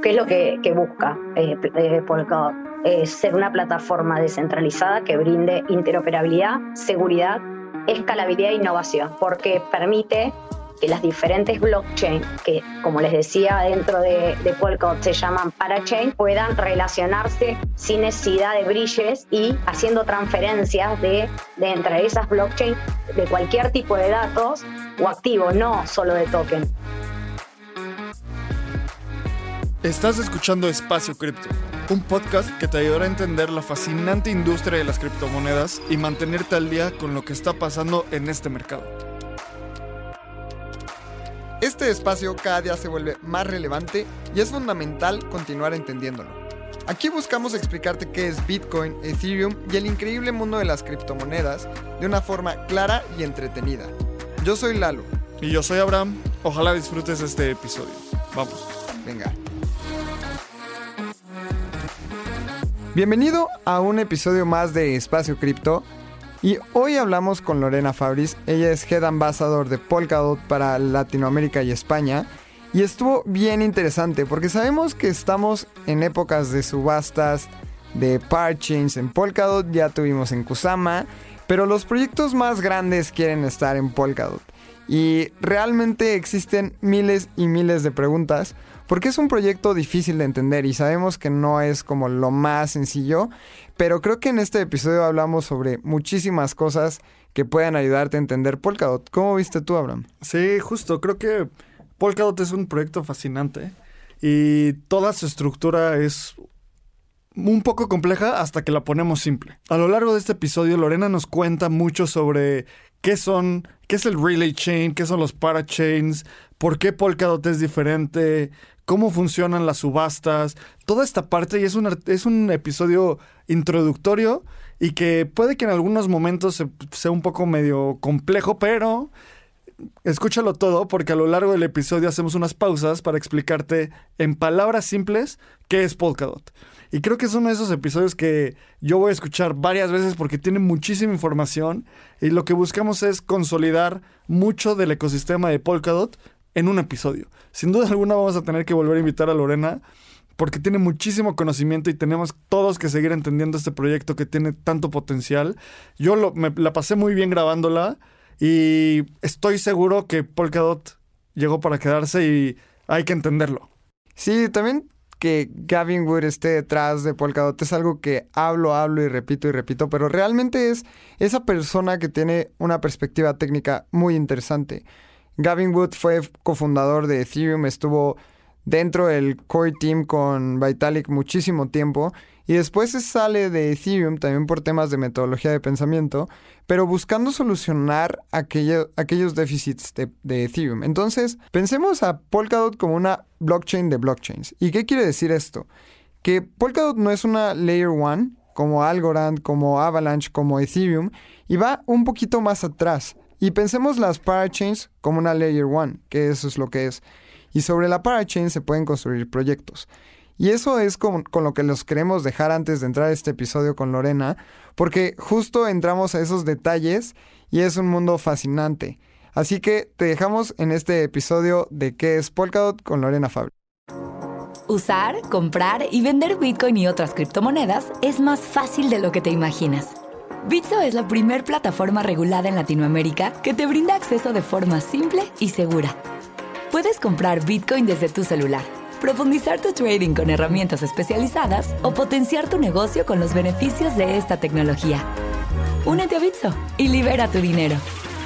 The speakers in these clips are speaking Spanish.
¿Qué es lo que busca Polkadot? Ser una plataforma descentralizada que brinde interoperabilidad, seguridad, escalabilidad e innovación, porque permite que las diferentes blockchain, que como les decía dentro de Polkadot se llaman parachain, puedan relacionarse sin necesidad de bridges y haciendo transferencias de entre esas blockchain de cualquier tipo de datos o activos, no solo de token. Estás escuchando Espacio Cripto, un podcast que te ayudará a entender la fascinante industria de las criptomonedas y mantenerte al día con lo que está pasando en este mercado. Este espacio cada día se vuelve más relevante y es fundamental continuar entendiéndolo. Aquí buscamos explicarte qué es Bitcoin, Ethereum y el increíble mundo de las criptomonedas de una forma clara y entretenida. Yo soy Lalo. Y yo soy Abraham. Ojalá disfrutes este episodio. Vamos. Venga. Bienvenido a un episodio más de Espacio Cripto. Y hoy hablamos con Lorena Fabris. Ella es Head Ambassador de Polkadot para Latinoamérica y España. Y estuvo bien interesante porque sabemos que estamos en épocas de subastas, de parachains en Polkadot, ya tuvimos en Kusama, pero los proyectos más grandes quieren estar en Polkadot. Y realmente existen miles y miles de preguntas porque es un proyecto difícil de entender y sabemos que no es como lo más sencillo, pero creo que en este episodio hablamos sobre muchísimas cosas que puedan ayudarte a entender Polkadot. ¿Cómo viste tú, Abraham? Sí, justo. Creo que Polkadot es un proyecto fascinante y toda su estructura es un poco compleja hasta que la ponemos simple. A lo largo de este episodio, Lorena nos cuenta mucho sobre qué es el Relay Chain, qué son los parachains, por qué Polkadot es diferente, cómo funcionan las subastas, toda esta parte, y es un episodio introductorio y que puede que en algunos momentos sea un poco medio complejo, pero escúchalo todo porque a lo largo del episodio hacemos unas pausas para explicarte en palabras simples qué es Polkadot. Y creo que es uno de esos episodios que yo voy a escuchar varias veces porque tiene muchísima información y lo que buscamos es consolidar mucho del ecosistema de Polkadot en un episodio. Sin duda alguna vamos a tener que volver a invitar a Lorena porque tiene muchísimo conocimiento y tenemos todos que seguir entendiendo este proyecto que tiene tanto potencial. Yo me la pasé muy bien grabándola y estoy seguro que Polkadot llegó para quedarse y hay que entenderlo. Sí, también que Gavin Wood esté detrás de Polkadot es algo que hablo y repito, pero realmente es esa persona que tiene una perspectiva técnica muy interesante. Gavin Wood fue cofundador de Ethereum, estuvo dentro del core team con Vitalik muchísimo tiempo y después se sale de Ethereum también por temas de metodología de pensamiento, pero buscando solucionar aquellos déficits de Ethereum. Entonces, pensemos a Polkadot como una blockchain de blockchains. ¿Y qué quiere decir esto? Que Polkadot no es una Layer 1 como Algorand, como Avalanche, como Ethereum, y va un poquito más atrás. Y pensemos las parachains como una Layer 1, que eso es lo que es. Y sobre la parachain se pueden construir proyectos. Y eso es con lo que los queremos dejar antes de entrar a este episodio con Lorena, porque justo entramos a esos detalles y es un mundo fascinante. Así que te dejamos en este episodio de ¿Qué es Polkadot? Con Lorena Fabris. Usar, comprar y vender Bitcoin y otras criptomonedas es más fácil de lo que te imaginas. Bitso es la primer plataforma regulada en Latinoamérica que te brinda acceso de forma simple y segura. Puedes comprar Bitcoin desde tu celular, profundizar tu trading con herramientas especializadas o potenciar tu negocio con los beneficios de esta tecnología. Únete a Bitso y libera tu dinero.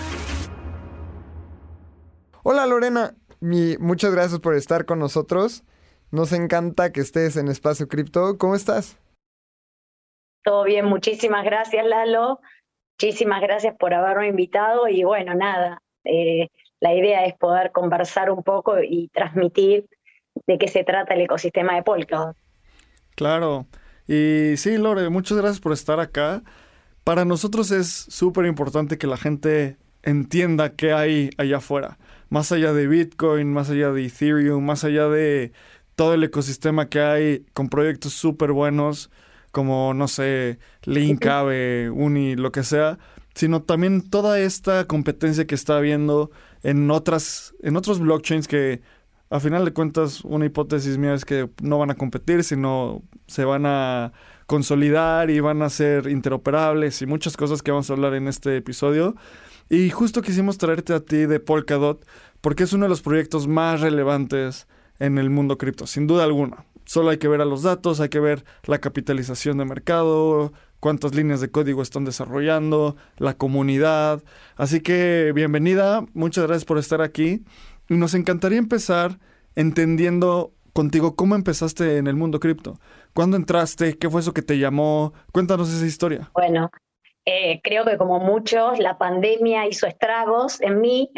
Hola Lorena, muchas gracias por estar con nosotros. Nos encanta que estés en Espacio Cripto. ¿Cómo estás? Todo bien, muchísimas gracias Lalo, muchísimas gracias por haberme invitado y bueno, nada, la idea es poder conversar un poco y transmitir de qué se trata el ecosistema de Polkadot. Claro, y sí, Lore, muchas gracias por estar acá. Para nosotros es súper importante que la gente entienda qué hay allá afuera, más allá de Bitcoin, más allá de Ethereum, más allá de todo el ecosistema que hay con proyectos súper buenos, como, no sé, Link, Aave, Uni, lo que sea, sino también toda esta competencia que está habiendo en otros blockchains que a final de cuentas, una hipótesis mía es que no van a competir, sino se van a consolidar y van a ser interoperables y muchas cosas que vamos a hablar en este episodio. Y justo quisimos traerte a ti de Polkadot porque es uno de los proyectos más relevantes en el mundo cripto, sin duda alguna. Solo hay que ver a los datos, hay que ver la capitalización de mercado, cuántas líneas de código están desarrollando, la comunidad. Así que bienvenida, muchas gracias por estar aquí. Y nos encantaría empezar entendiendo contigo cómo empezaste en el mundo cripto. ¿Cuándo entraste? ¿Qué fue eso que te llamó? Cuéntanos esa historia. Bueno, creo que como muchos, la pandemia hizo estragos en mí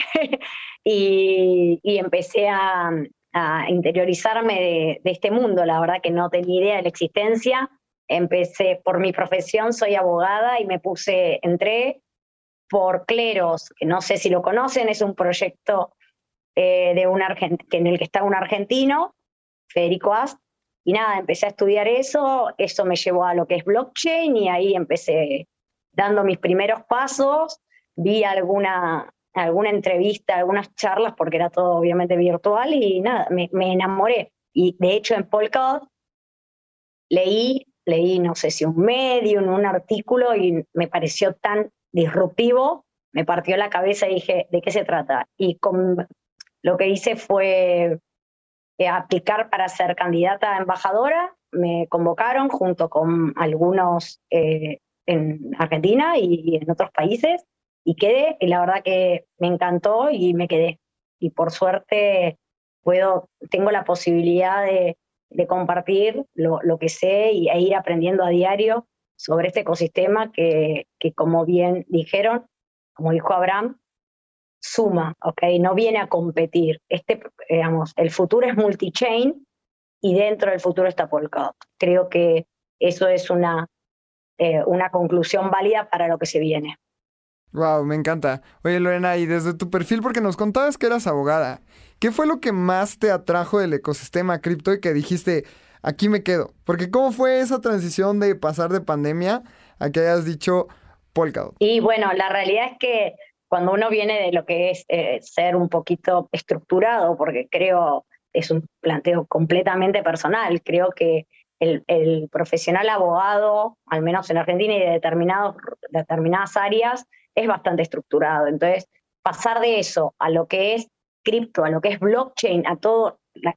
y empecé a interiorizarme de este mundo. La verdad que no tenía idea de la existencia. Empecé por mi profesión, soy abogada y entré por Cleros, que no sé si lo conocen, es un proyecto en el que está un argentino, Federico Ast, y nada, empecé a estudiar eso me llevó a lo que es blockchain y ahí empecé dando mis primeros pasos, vi alguna entrevista, algunas charlas, porque era todo obviamente virtual y nada, me enamoré. Y de hecho en Polkadot leí no sé si un Medium, un artículo y me pareció tan disruptivo, me partió la cabeza y dije, ¿de qué se trata? Y lo que hice fue aplicar para ser candidata a embajadora, me convocaron junto con algunos en Argentina y en otros países, y quedé, y la verdad que me encantó y me quedé. Y por suerte tengo la posibilidad de compartir lo que sé e ir aprendiendo a diario sobre este ecosistema que como bien dijeron, como dijo Abraham, suma, ¿ok? No viene a competir. El futuro es multi-chain y dentro del futuro está Polkadot. Creo que eso es una conclusión válida para lo que se viene. Wow, me encanta. Oye, Lorena, y desde tu perfil, porque nos contabas que eras abogada, ¿qué fue lo que más te atrajo del ecosistema cripto y que dijiste, aquí me quedo? Porque ¿cómo fue esa transición de pasar de pandemia a que hayas dicho Polkadot? Y bueno, la realidad es que cuando uno viene de lo que es ser un poquito estructurado, porque creo es un planteo completamente personal, creo que el profesional abogado, al menos en Argentina y de determinadas áreas, es bastante estructurado. Entonces, pasar de eso a lo que es cripto, a lo que es blockchain, a todo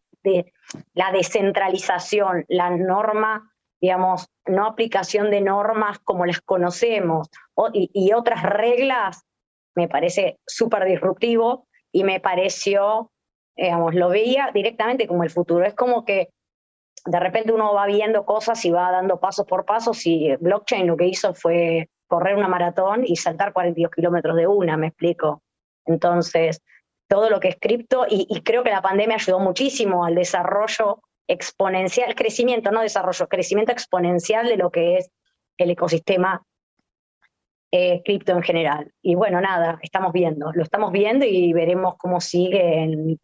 la descentralización, la norma, digamos, no aplicación de normas como las conocemos y otras reglas, me parece súper disruptivo y me pareció, digamos, lo veía directamente como el futuro. Es como que de repente uno va viendo cosas y va dando pasos por pasos y blockchain lo que hizo fue correr una maratón y saltar 42 kilómetros de una, me explico. Entonces, todo lo que es cripto, y creo que la pandemia ayudó muchísimo al desarrollo exponencial, crecimiento, no desarrollo, crecimiento exponencial de lo que es el ecosistema cripto en general. Y bueno, nada, lo estamos viendo y veremos cómo sigue en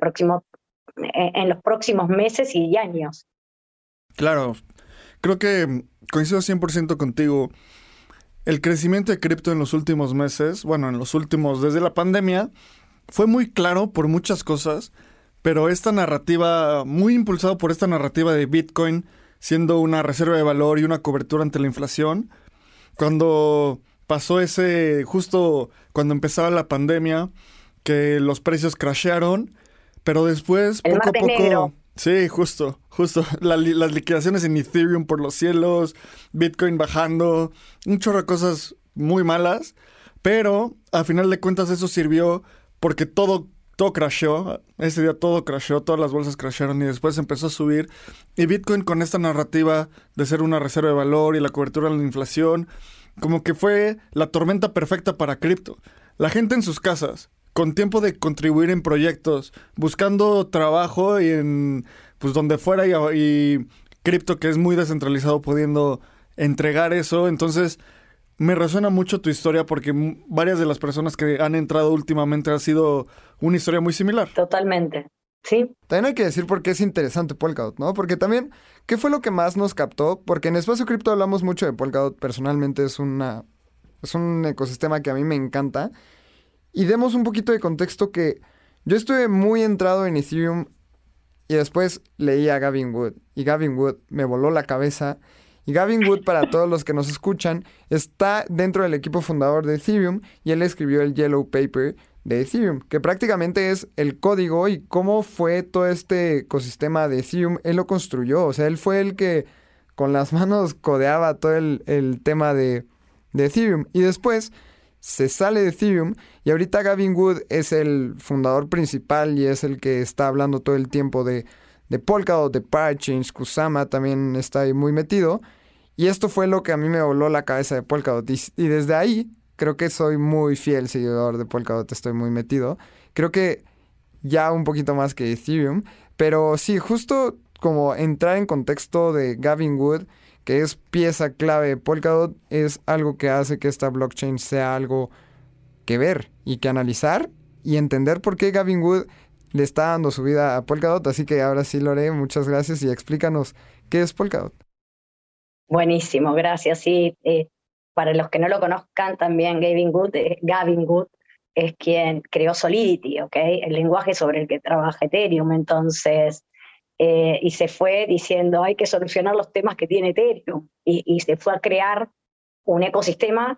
los próximos meses y años. Claro, creo que coincido 100% contigo. El crecimiento de cripto en los últimos meses, desde la pandemia, fue muy claro por muchas cosas, pero esta narrativa, muy impulsado por esta narrativa de Bitcoin, siendo una reserva de valor y una cobertura ante la inflación, cuando pasó justo cuando empezaba la pandemia, que los precios crashearon, pero después, poco a poco... Negro. Sí, justo. Las liquidaciones en Ethereum por los cielos, Bitcoin bajando, un chorro de cosas muy malas, pero a final de cuentas eso sirvió porque todo crasheó. Ese día todo crasheó, todas las bolsas crashearon y después empezó a subir. Y Bitcoin, con esta narrativa de ser una reserva de valor y la cobertura de la inflación, como que fue la tormenta perfecta para cripto. La gente en sus casas, con tiempo de contribuir en proyectos, buscando trabajo y en pues donde fuera, y cripto, que es muy descentralizado, pudiendo entregar eso. Entonces me resuena mucho tu historia porque varias de las personas que han entrado últimamente ha sido una historia muy similar. Totalmente, sí. También hay que decir por qué es interesante Polkadot, ¿no? Porque también, ¿qué fue lo que más nos captó? Porque en Espacio Cripto hablamos mucho de Polkadot. Personalmente es un ecosistema que a mí me encanta. Y demos un poquito de contexto que yo estuve muy entrado en Ethereum y después leí a Gavin Wood. Y Gavin Wood me voló la cabeza. Y Gavin Wood, para todos los que nos escuchan, está dentro del equipo fundador de Ethereum y él escribió el Yellow Paper de Ethereum, que prácticamente es el código y cómo fue todo este ecosistema de Ethereum. Él lo construyó, o sea, él fue el que con las manos codeaba todo el tema de Ethereum. Y después se sale de Ethereum y ahorita Gavin Wood es el fundador principal y es el que está hablando todo el tiempo de Polkadot, de Parachains. Kusama también está ahí muy metido. Y esto fue lo que a mí me voló la cabeza de Polkadot. Y desde ahí creo que soy muy fiel seguidor de Polkadot, estoy muy metido. Creo que ya un poquito más que Ethereum. Pero sí, justo como entrar en contexto de Gavin Wood, que es pieza clave de Polkadot, es algo que hace que esta blockchain sea algo que ver y que analizar y entender por qué Gavin Wood le está dando su vida a Polkadot. Así que ahora sí, Lore, muchas gracias y explícanos qué es Polkadot. Buenísimo, gracias. Sí, para los que no lo conozcan, también Gavin Wood es quien creó Solidity, ¿ok? El lenguaje sobre el que trabaja Ethereum. Entonces, y se fue diciendo, hay que solucionar los temas que tiene Ethereum. Y se fue a crear un ecosistema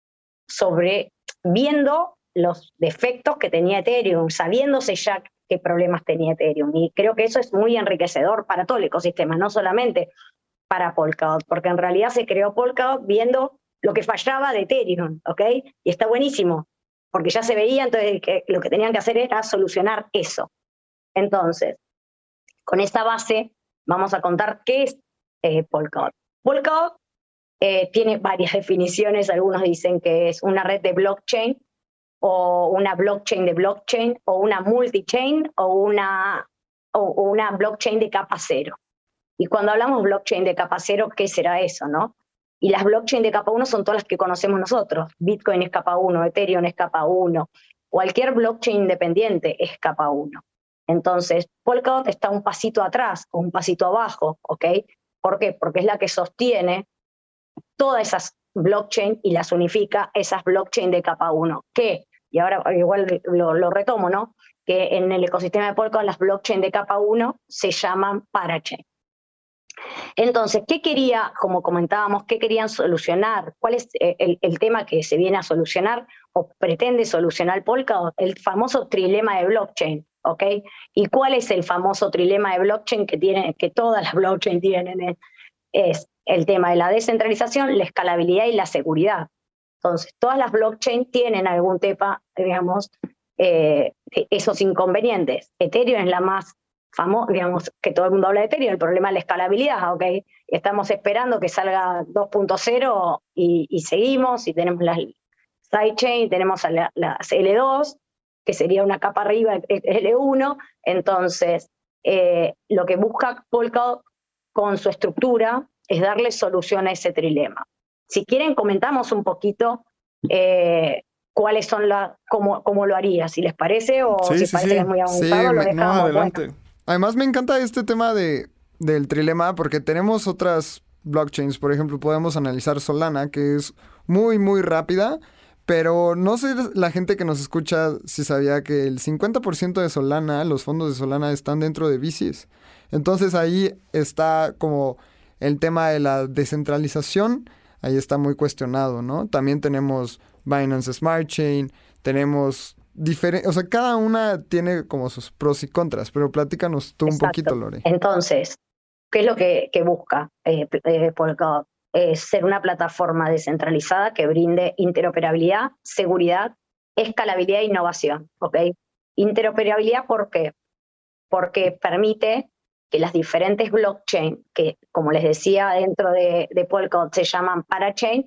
viendo los defectos que tenía Ethereum, sabiéndose ya qué problemas tenía Ethereum. Y creo que eso es muy enriquecedor para todo el ecosistema, no solamente para Polkadot, porque en realidad se creó Polkadot viendo lo que fallaba de Ethereum, ¿ok? Y está buenísimo, porque ya se veía, entonces que lo que tenían que hacer era solucionar eso. Entonces, con esta base vamos a contar qué es Polkadot. Polkadot tiene varias definiciones. Algunos dicen que es una red de blockchain, o una blockchain de blockchain, o una multichain, o una blockchain de capa cero. Y cuando hablamos blockchain de capa cero, ¿qué será eso, no? Y las blockchain de capa 1 son todas las que conocemos nosotros. Bitcoin es capa 1, Ethereum es capa 1, cualquier blockchain independiente es capa 1. Entonces, Polkadot está un pasito atrás o un pasito abajo, ¿ok? ¿Por qué? Porque es la que sostiene todas esas blockchain y las unifica, esas blockchain de capa 1. ¿Qué? Y ahora igual lo retomo, ¿no? Que en el ecosistema de Polkadot las blockchain de capa 1 se llaman parachain. Entonces, como comentábamos, qué querían solucionar? ¿Cuál es el tema que se viene a solucionar o pretende solucionar Polkadot? El famoso trilema de blockchain, ¿ok? ¿Y cuál es el famoso trilema de blockchain que todas las blockchain tienen? Es el tema de la descentralización, la escalabilidad y la seguridad. Entonces, todas las blockchain tienen algún tema, digamos, esos inconvenientes. Ethereum es la más famosa, digamos, que todo el mundo habla de Ethereum, el problema es la escalabilidad, ¿ok? Estamos esperando que salga 2.0 y seguimos, y tenemos las sidechain, tenemos las L2, que sería una capa arriba de L1. Entonces, lo que busca Polkadot con su estructura es darle solución a ese trilema. Si quieren, comentamos un poquito cuáles son cómo lo haría, si les parece, o si parece que es muy avanzado, lo dejamos. No, adelante. Bueno. Además, me encanta este tema del trilema porque tenemos otras blockchains. Por ejemplo, podemos analizar Solana, que es muy, muy rápida, pero no sé la gente que nos escucha si sabía que el 50% de Solana, los fondos de Solana, están dentro de VCs. Entonces ahí está como el tema de la descentralización, ahí está muy cuestionado, ¿no? También tenemos Binance Smart Chain, tenemos o sea, cada una tiene como sus pros y contras, pero platícanos tú un poquito, Lore. Entonces, ¿qué es lo que busca Polkadot? Ser una plataforma descentralizada que brinde interoperabilidad, seguridad, escalabilidad e innovación, ¿ok? Interoperabilidad, ¿por qué? Porque permite que las diferentes blockchain, que como les decía dentro de Polkadot se llaman parachain,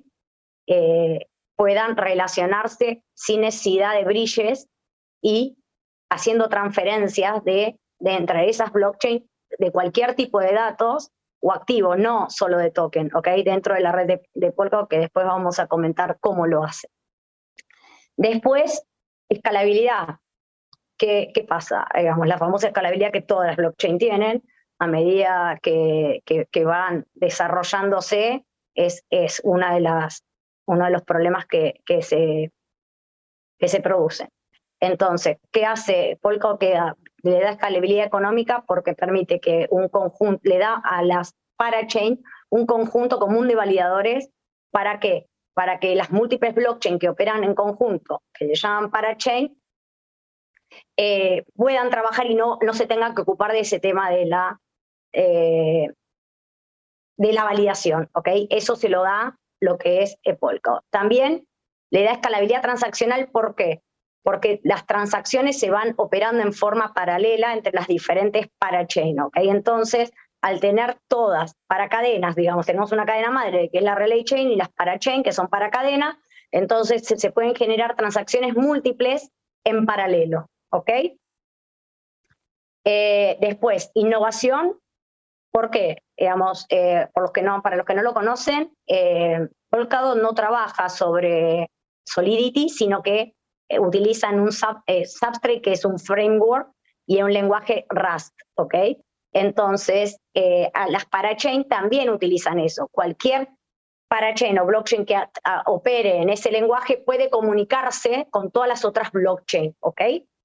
puedan relacionarse sin necesidad de bridges y haciendo transferencias de entre esas blockchain de cualquier tipo de datos o activos, no solo de token, ¿ok? Dentro de la red de Polkadot, que después vamos a comentar cómo lo hace. Después, escalabilidad. ¿Qué pasa? Digamos, la famosa escalabilidad que todas las blockchain tienen, a medida que van desarrollándose, es uno de los problemas que se producen. Entonces, ¿qué hace? Polkadot le da escalabilidad económica porque permite que un conjunto, le da a las parachain un conjunto común de validadores. ¿Para qué? Para que las múltiples blockchain que operan en conjunto, que le llaman parachain, puedan trabajar y no se tengan que ocupar de ese tema de la validación, ¿ok? Eso se lo da lo que es Polkadot. También le da escalabilidad transaccional, ¿por qué? Porque las transacciones se van operando en forma paralela entre las diferentes parachain, ¿ok? Entonces, al tener todas para cadenas, digamos, tenemos una cadena madre que es la relay chain y las parachain que son para cadena, entonces se pueden generar transacciones múltiples en paralelo, ¿ok? Después, innovación. ¿Por qué? Digamos, para los que no lo conocen, Polkadot no trabaja sobre Solidity, sino que utilizan un Substrate que es un framework y un lenguaje Rust, ¿ok? Entonces, las parachain también utilizan eso. Cualquier parachain o blockchain que opere en ese lenguaje puede comunicarse con todas las otras blockchain, ¿ok?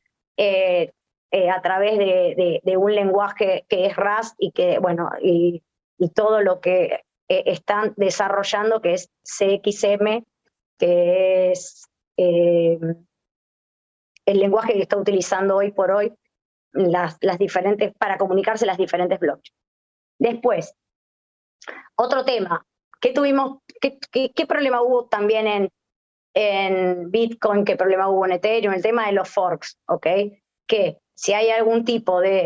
A través de un lenguaje que es Rust y que, bueno, y todo lo que están desarrollando, que es CXM, que es el lenguaje que está utilizando hoy por hoy las diferentes, para comunicarse las diferentes blockchains. Después, otro tema, ¿qué problema hubo también en Bitcoin? ¿Qué problema hubo en Ethereum? El tema de los forks, ¿ok? Que si hay algún tipo de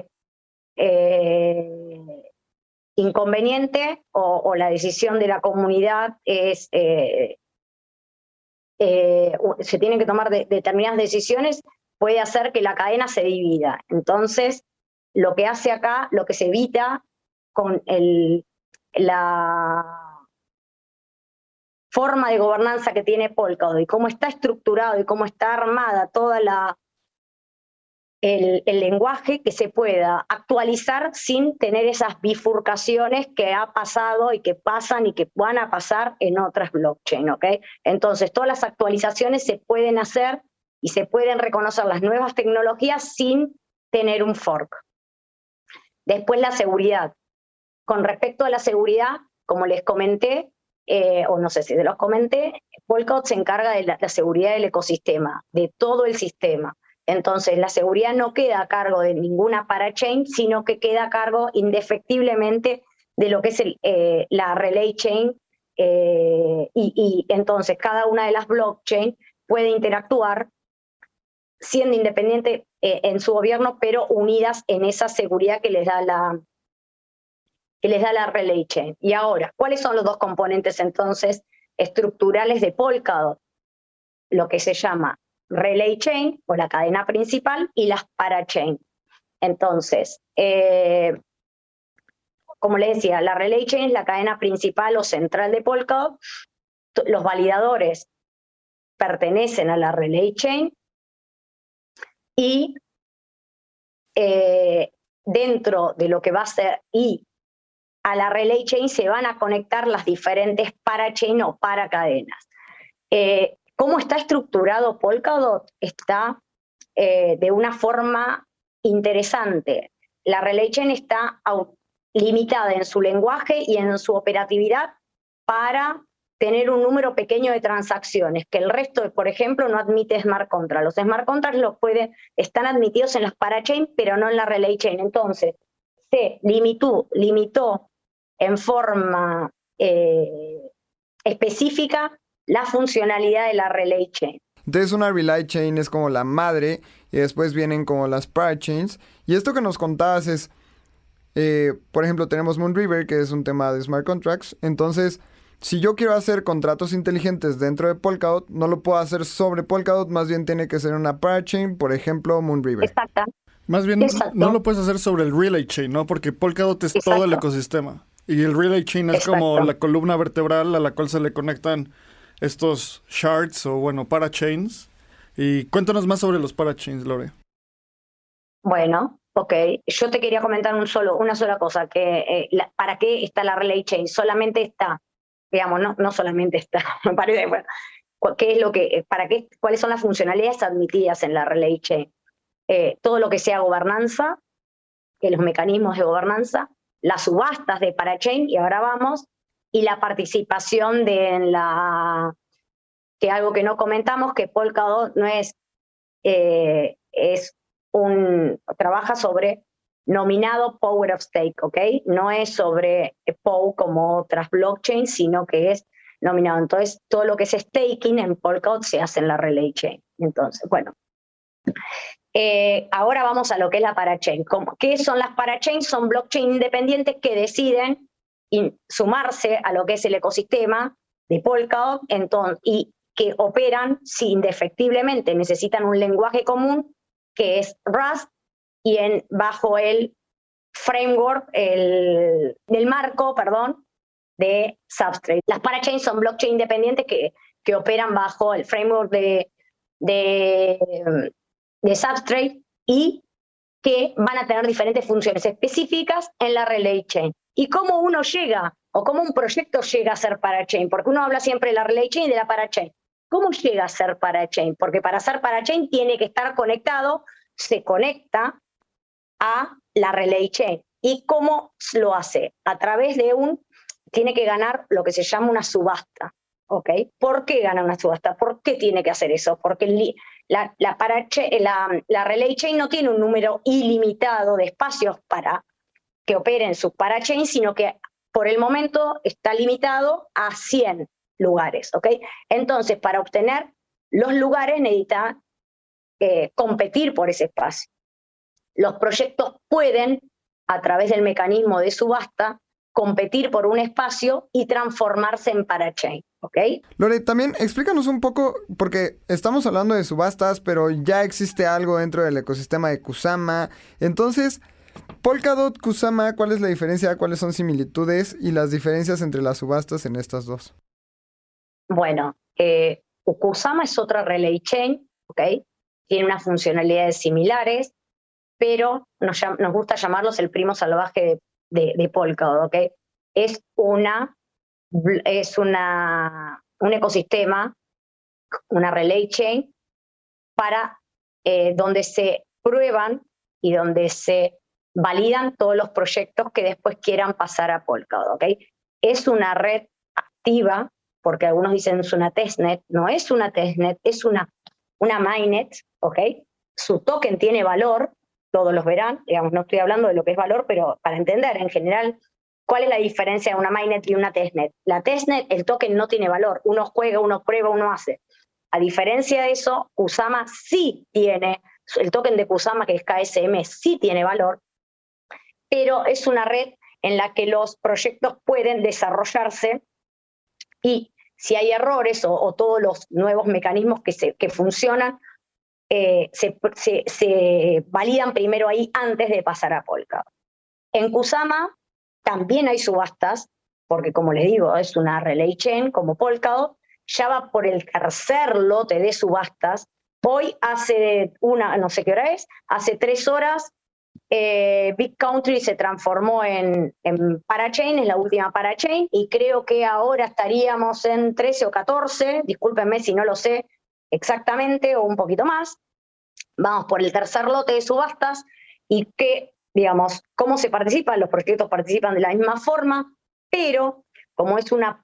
inconveniente o la decisión de la comunidad es se tienen que tomar determinadas decisiones, puede hacer que la cadena se divida. Entonces, lo que hace acá, lo que se evita con la forma de gobernanza que tiene Polkadot y cómo está estructurado y cómo está armada toda el lenguaje, que se pueda actualizar sin tener esas bifurcaciones que ha pasado y que pasan y que van a pasar en otras blockchain, ¿ok? Entonces, todas las actualizaciones se pueden hacer y se pueden reconocer las nuevas tecnologías sin tener un fork. Después, la seguridad. Con respecto a la seguridad, como les comenté, o no sé si se los comenté, Polkadot se encarga de la seguridad del ecosistema, de todo el sistema. Entonces, la seguridad no queda a cargo de ninguna parachain, sino que queda a cargo indefectiblemente de lo que es la relay chain, y entonces cada una de las blockchain puede interactuar siendo independiente en su gobierno, pero unidas en esa seguridad que les da la relay chain. Y ahora, ¿cuáles son los dos componentes entonces estructurales de Polkadot? Lo que se llama relay chain o la cadena principal y las parachain. Entonces, como les decía, la relay chain es la cadena principal o central de Polkadot. Los validadores pertenecen a la relay chain y dentro de lo que va a ser y a la relay chain se van a conectar las diferentes parachain o paracadenas. ¿Cómo está estructurado Polkadot? Está de una forma interesante. La relay chain está limitada en su lenguaje y en su operatividad para tener un número pequeño de transacciones, que el resto, por ejemplo, no admite smart contracts. Los smart contracts están admitidos en las parachain, pero no en la relay chain. Entonces, se limitó en forma específica la funcionalidad de la relay chain. Entonces una relay chain es como la madre y después vienen como las parachains. Y esto que nos contabas es, por ejemplo, tenemos Moonriver, que es un tema de smart contracts. Entonces, si yo quiero hacer contratos inteligentes dentro de Polkadot, no lo puedo hacer sobre Polkadot, más bien tiene que ser una parachain, por ejemplo, Moonriver. Exacto. Más bien, no lo puedes hacer sobre el relay chain, ¿no? Porque Polkadot es todo el ecosistema. Y el relay chain es como la columna vertebral a la cual se le conectan estos shards o, bueno, parachains. Y cuéntanos más sobre los parachains, Lore. Bueno, ok. Yo te quería comentar una sola cosa, que ¿para qué está la relay chain? Solamente está, digamos, no solamente está, me parece, bueno, ¿qué es lo que, para qué, cuáles son las funcionalidades admitidas en la relay chain? todo lo que sea gobernanza, los mecanismos de gobernanza, las subastas de parachain, y ahora vamos, y la participación que algo que no comentamos, que Polkadot no trabaja sobre nominado Power of Stake, ¿ok? No es sobre POW como otras blockchains, sino que es nominado. Entonces, todo lo que es staking en Polkadot se hace en la Relay Chain. Entonces, bueno. Ahora vamos a lo que es la parachain. ¿Qué son las parachains? Son blockchains independientes que deciden sumarse a lo que es el ecosistema de Polkadot y que operan si indefectiblemente necesitan un lenguaje común que es Rust y bajo el framework, del marco, de Substrate. Las parachains son blockchains independientes que operan bajo el framework de Substrate y que van a tener diferentes funciones específicas en la Relay Chain. ¿Y cómo uno llega, o cómo un proyecto llega a ser parachain? Porque uno habla siempre de la Relay Chain y de la parachain. ¿Cómo llega a ser parachain? Porque para ser parachain tiene que estar conectado, se conecta a la Relay Chain. ¿Y cómo lo hace? A través de tiene que ganar lo que se llama una subasta. ¿Ok? ¿Por qué gana una subasta? ¿Por qué tiene que hacer eso? Porque la Relay Chain no tiene un número ilimitado de espacios para que operen sus parachains, sino que por el momento está limitado a 100 lugares. ¿Ok? Entonces, para obtener los lugares necesita competir por ese espacio. Los proyectos pueden, a través del mecanismo de subasta, competir por un espacio y transformarse en parachain, ¿ok? Lore, también explícanos un poco, porque estamos hablando de subastas, pero ya existe algo dentro del ecosistema de Kusama. Entonces, Polkadot, Kusama, ¿cuál es la diferencia? ¿Cuáles son similitudes y las diferencias entre las subastas en estas dos? Bueno, Kusama es otra relay chain, ¿ok? Tiene unas funcionalidades similares, pero nos gusta llamarlos el primo salvaje de Polkadot, ¿ok? Es un ecosistema, una relay chain, para donde se prueban y donde se validan todos los proyectos que después quieran pasar a Polkadot, ¿ok? Es una red activa, porque algunos dicen es una testnet, no es una testnet, es una mainnet, ¿ok? Su token tiene valor, todos los verán, digamos, no estoy hablando de lo que es valor, pero para entender en general cuál es la diferencia de una mainnet y una testnet. La testnet, el token no tiene valor, uno juega, uno prueba, uno hace. A diferencia de eso, Kusama sí tiene, el token de Kusama, que es KSM, sí tiene valor, pero es una red en la que los proyectos pueden desarrollarse y si hay errores o todos los nuevos mecanismos que funcionan, se validan primero ahí antes de pasar a Polkadot. En Kusama también hay subastas, porque como les digo, es una relay chain como Polkadot, ya va por el tercer lote de subastas. Hoy no sé qué hora es, hace 3 horas, Big Country se transformó en parachain, es la última parachain, y creo que ahora estaríamos en 13 o 14, discúlpenme si no lo sé exactamente, o un poquito más. Vamos por el tercer lote de subastas y digamos, ¿cómo se participa? Los proyectos participan de la misma forma, pero como es una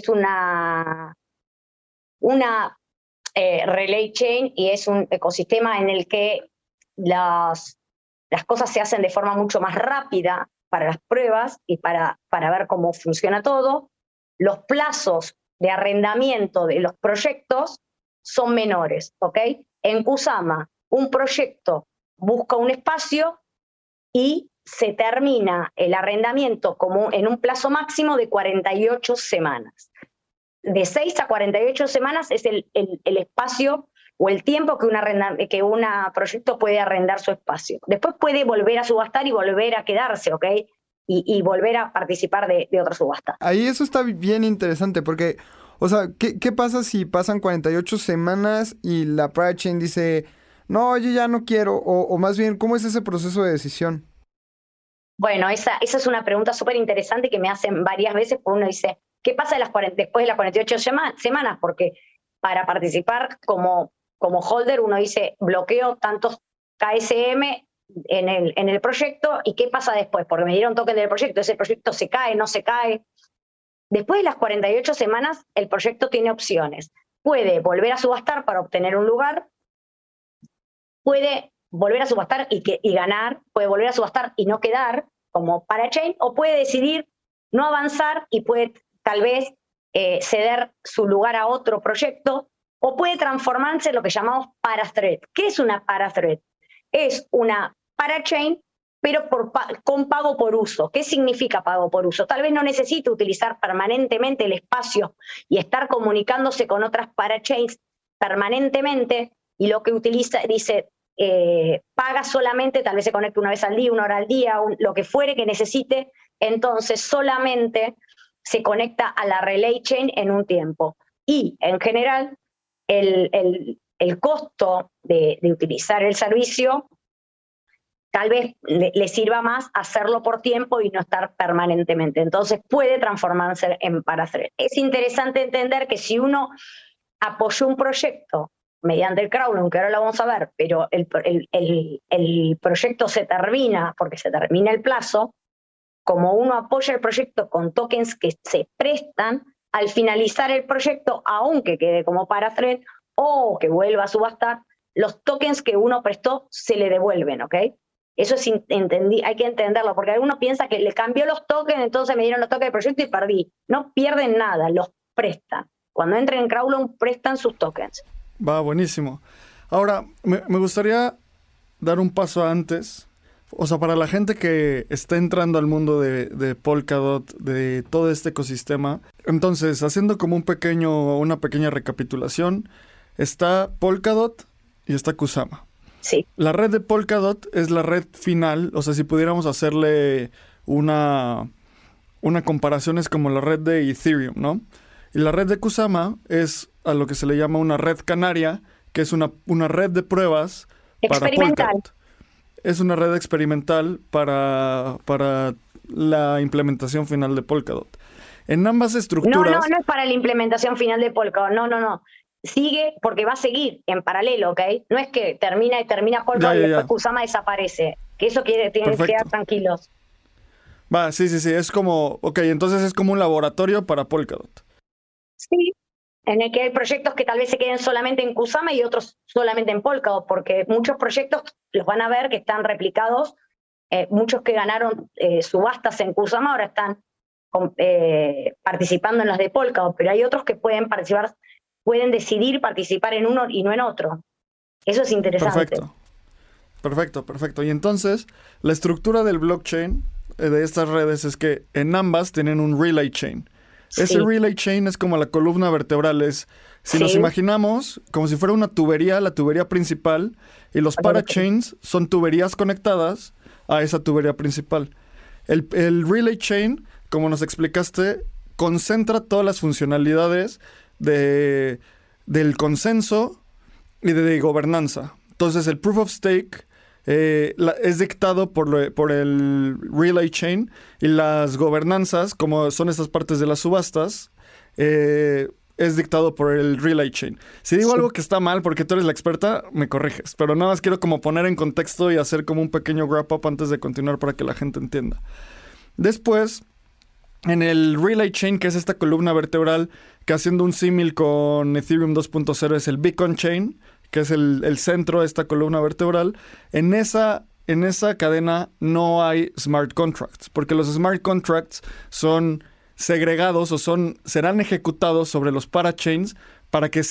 relay chain y es un ecosistema en el que las cosas se hacen de forma mucho más rápida para las pruebas y para ver cómo funciona todo, los plazos de arrendamiento de los proyectos son menores, ¿ok? En Kusama, un proyecto busca un espacio y se termina el arrendamiento como en un plazo máximo de 48 semanas. De 6 a 48 semanas es el espacio o el tiempo que un proyecto puede arrendar su espacio. Después puede volver a subastar y volver a quedarse, ¿ok? Y volver a participar de otra subasta. Ahí eso está bien interesante porque, o sea, ¿qué pasa si pasan 48 semanas y la parachain dice, no, yo ya no quiero? O más bien, ¿cómo es ese proceso de decisión? Bueno, esa es una pregunta súper interesante que me hacen varias veces, porque uno dice, ¿qué pasa después de las 48 semanas? Porque para participar como holder uno dice, bloqueo tantos KSM en el proyecto, ¿y qué pasa después? Porque me dieron token del proyecto, ese proyecto se cae, no se cae. Después de las 48 semanas, el proyecto tiene opciones. Puede volver a subastar para obtener un lugar, puede volver a subastar y ganar, puede volver a subastar y no quedar como parachain, o puede decidir no avanzar y puede tal vez ceder su lugar a otro proyecto, o puede transformarse en lo que llamamos parathread. ¿Qué es una parathread? Es una parachain, pero con pago por uso. ¿Qué significa pago por uso? Tal vez no necesite utilizar permanentemente el espacio y estar comunicándose con otras parachains permanentemente, y lo que utiliza, dice, paga solamente, tal vez se conecte una vez al día, 1 hora al día, lo que fuere que necesite, entonces solamente se conecta a la relay chain en un tiempo. Y en general, el costo de utilizar el servicio tal vez le sirva más hacerlo por tiempo y no estar permanentemente. Entonces puede transformarse en parathread. Es interesante entender que si uno apoyó un proyecto mediante el crowdloan, que ahora lo vamos a ver, pero el proyecto se termina porque se termina el plazo, como uno apoya el proyecto con tokens que se prestan, al finalizar el proyecto, aunque quede como parathread o que vuelva a subastar, los tokens que uno prestó se le devuelven, ¿ok? Eso es hay que entenderlo, porque alguno piensa que le cambió los tokens, entonces me dieron los tokens del proyecto y perdí. No pierden nada, los prestan. Cuando entren en crowdloan, prestan sus tokens. Va, buenísimo. Ahora, me gustaría dar un paso antes. O sea, para la gente que está entrando al mundo de Polkadot, de todo este ecosistema. Entonces, haciendo como una pequeña recapitulación, está Polkadot y está Kusama. Sí. La red de Polkadot es la red final. O sea, si pudiéramos hacerle una comparación, es como la red de Ethereum, ¿no? Y la red de Kusama es a lo que se le llama una red canaria, que es una red de pruebas para Polkadot. Es una red experimental para la implementación final de Polkadot. En ambas estructuras... No es para la implementación final de Polkadot, no. Sigue, porque va a seguir en paralelo, ¿ok? No es que termina Polkadot y después Kusama desaparece. Que eso tienen que quedar tranquilos. Va, sí, es como... Ok, entonces es como un laboratorio para Polkadot. Sí, en el que hay proyectos que tal vez se queden solamente en Kusama y otros solamente en Polkadot, porque muchos proyectos los van a ver que están replicados. Muchos que ganaron subastas en Kusama ahora están participando en los de Polkadot, pero hay otros que pueden decidir participar en uno y no en otro. Eso es interesante. Perfecto. Y entonces, la estructura del blockchain de estas redes es que en ambas tienen un relay chain. Ese relay chain es como la columna vertebral. Si nos imaginamos como si fuera una tubería, la tubería principal, y los parachains son tuberías conectadas a esa tubería principal. El relay chain, como nos explicaste, concentra todas las funcionalidades del consenso y de gobernanza. Entonces, el proof of stake es dictado por el relay chain, y las gobernanzas, como son estas partes de las subastas, es dictado por el relay chain. Si digo algo que está mal, porque tú eres la experta, me corriges, pero nada más quiero como poner en contexto y hacer como un pequeño wrap-up antes de continuar para que la gente entienda. Después, en el relay chain, que es esta columna vertebral, que haciendo un símil con Ethereum 2.0 es el beacon chain, que es el centro de esta columna vertebral, en esa cadena no hay smart contracts, porque los smart contracts son segregados o serán ejecutados sobre los parachains para que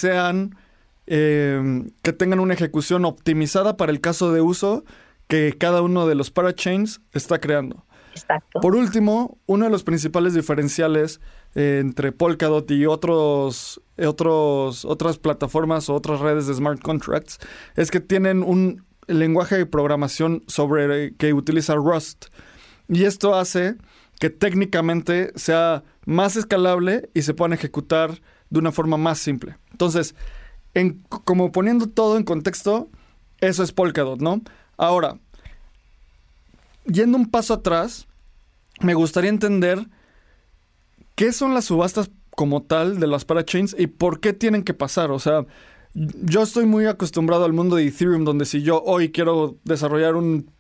que tengan una ejecución optimizada para el caso de uso que cada uno de los parachains está creando. Exacto. Por último, uno de los principales diferenciales entre Polkadot y otras plataformas o otras redes de smart contracts es que tienen un lenguaje de programación que utiliza Rust. Y esto hace que técnicamente sea más escalable y se puedan ejecutar de una forma más simple. Entonces, como poniendo todo en contexto, eso es Polkadot, ¿no? Ahora, yendo un paso atrás, me gustaría entender qué son las subastas como tal de las parachains y por qué tienen que pasar. O sea, Yo estoy muy acostumbrado al mundo de Ethereum, donde si yo hoy quiero desarrollar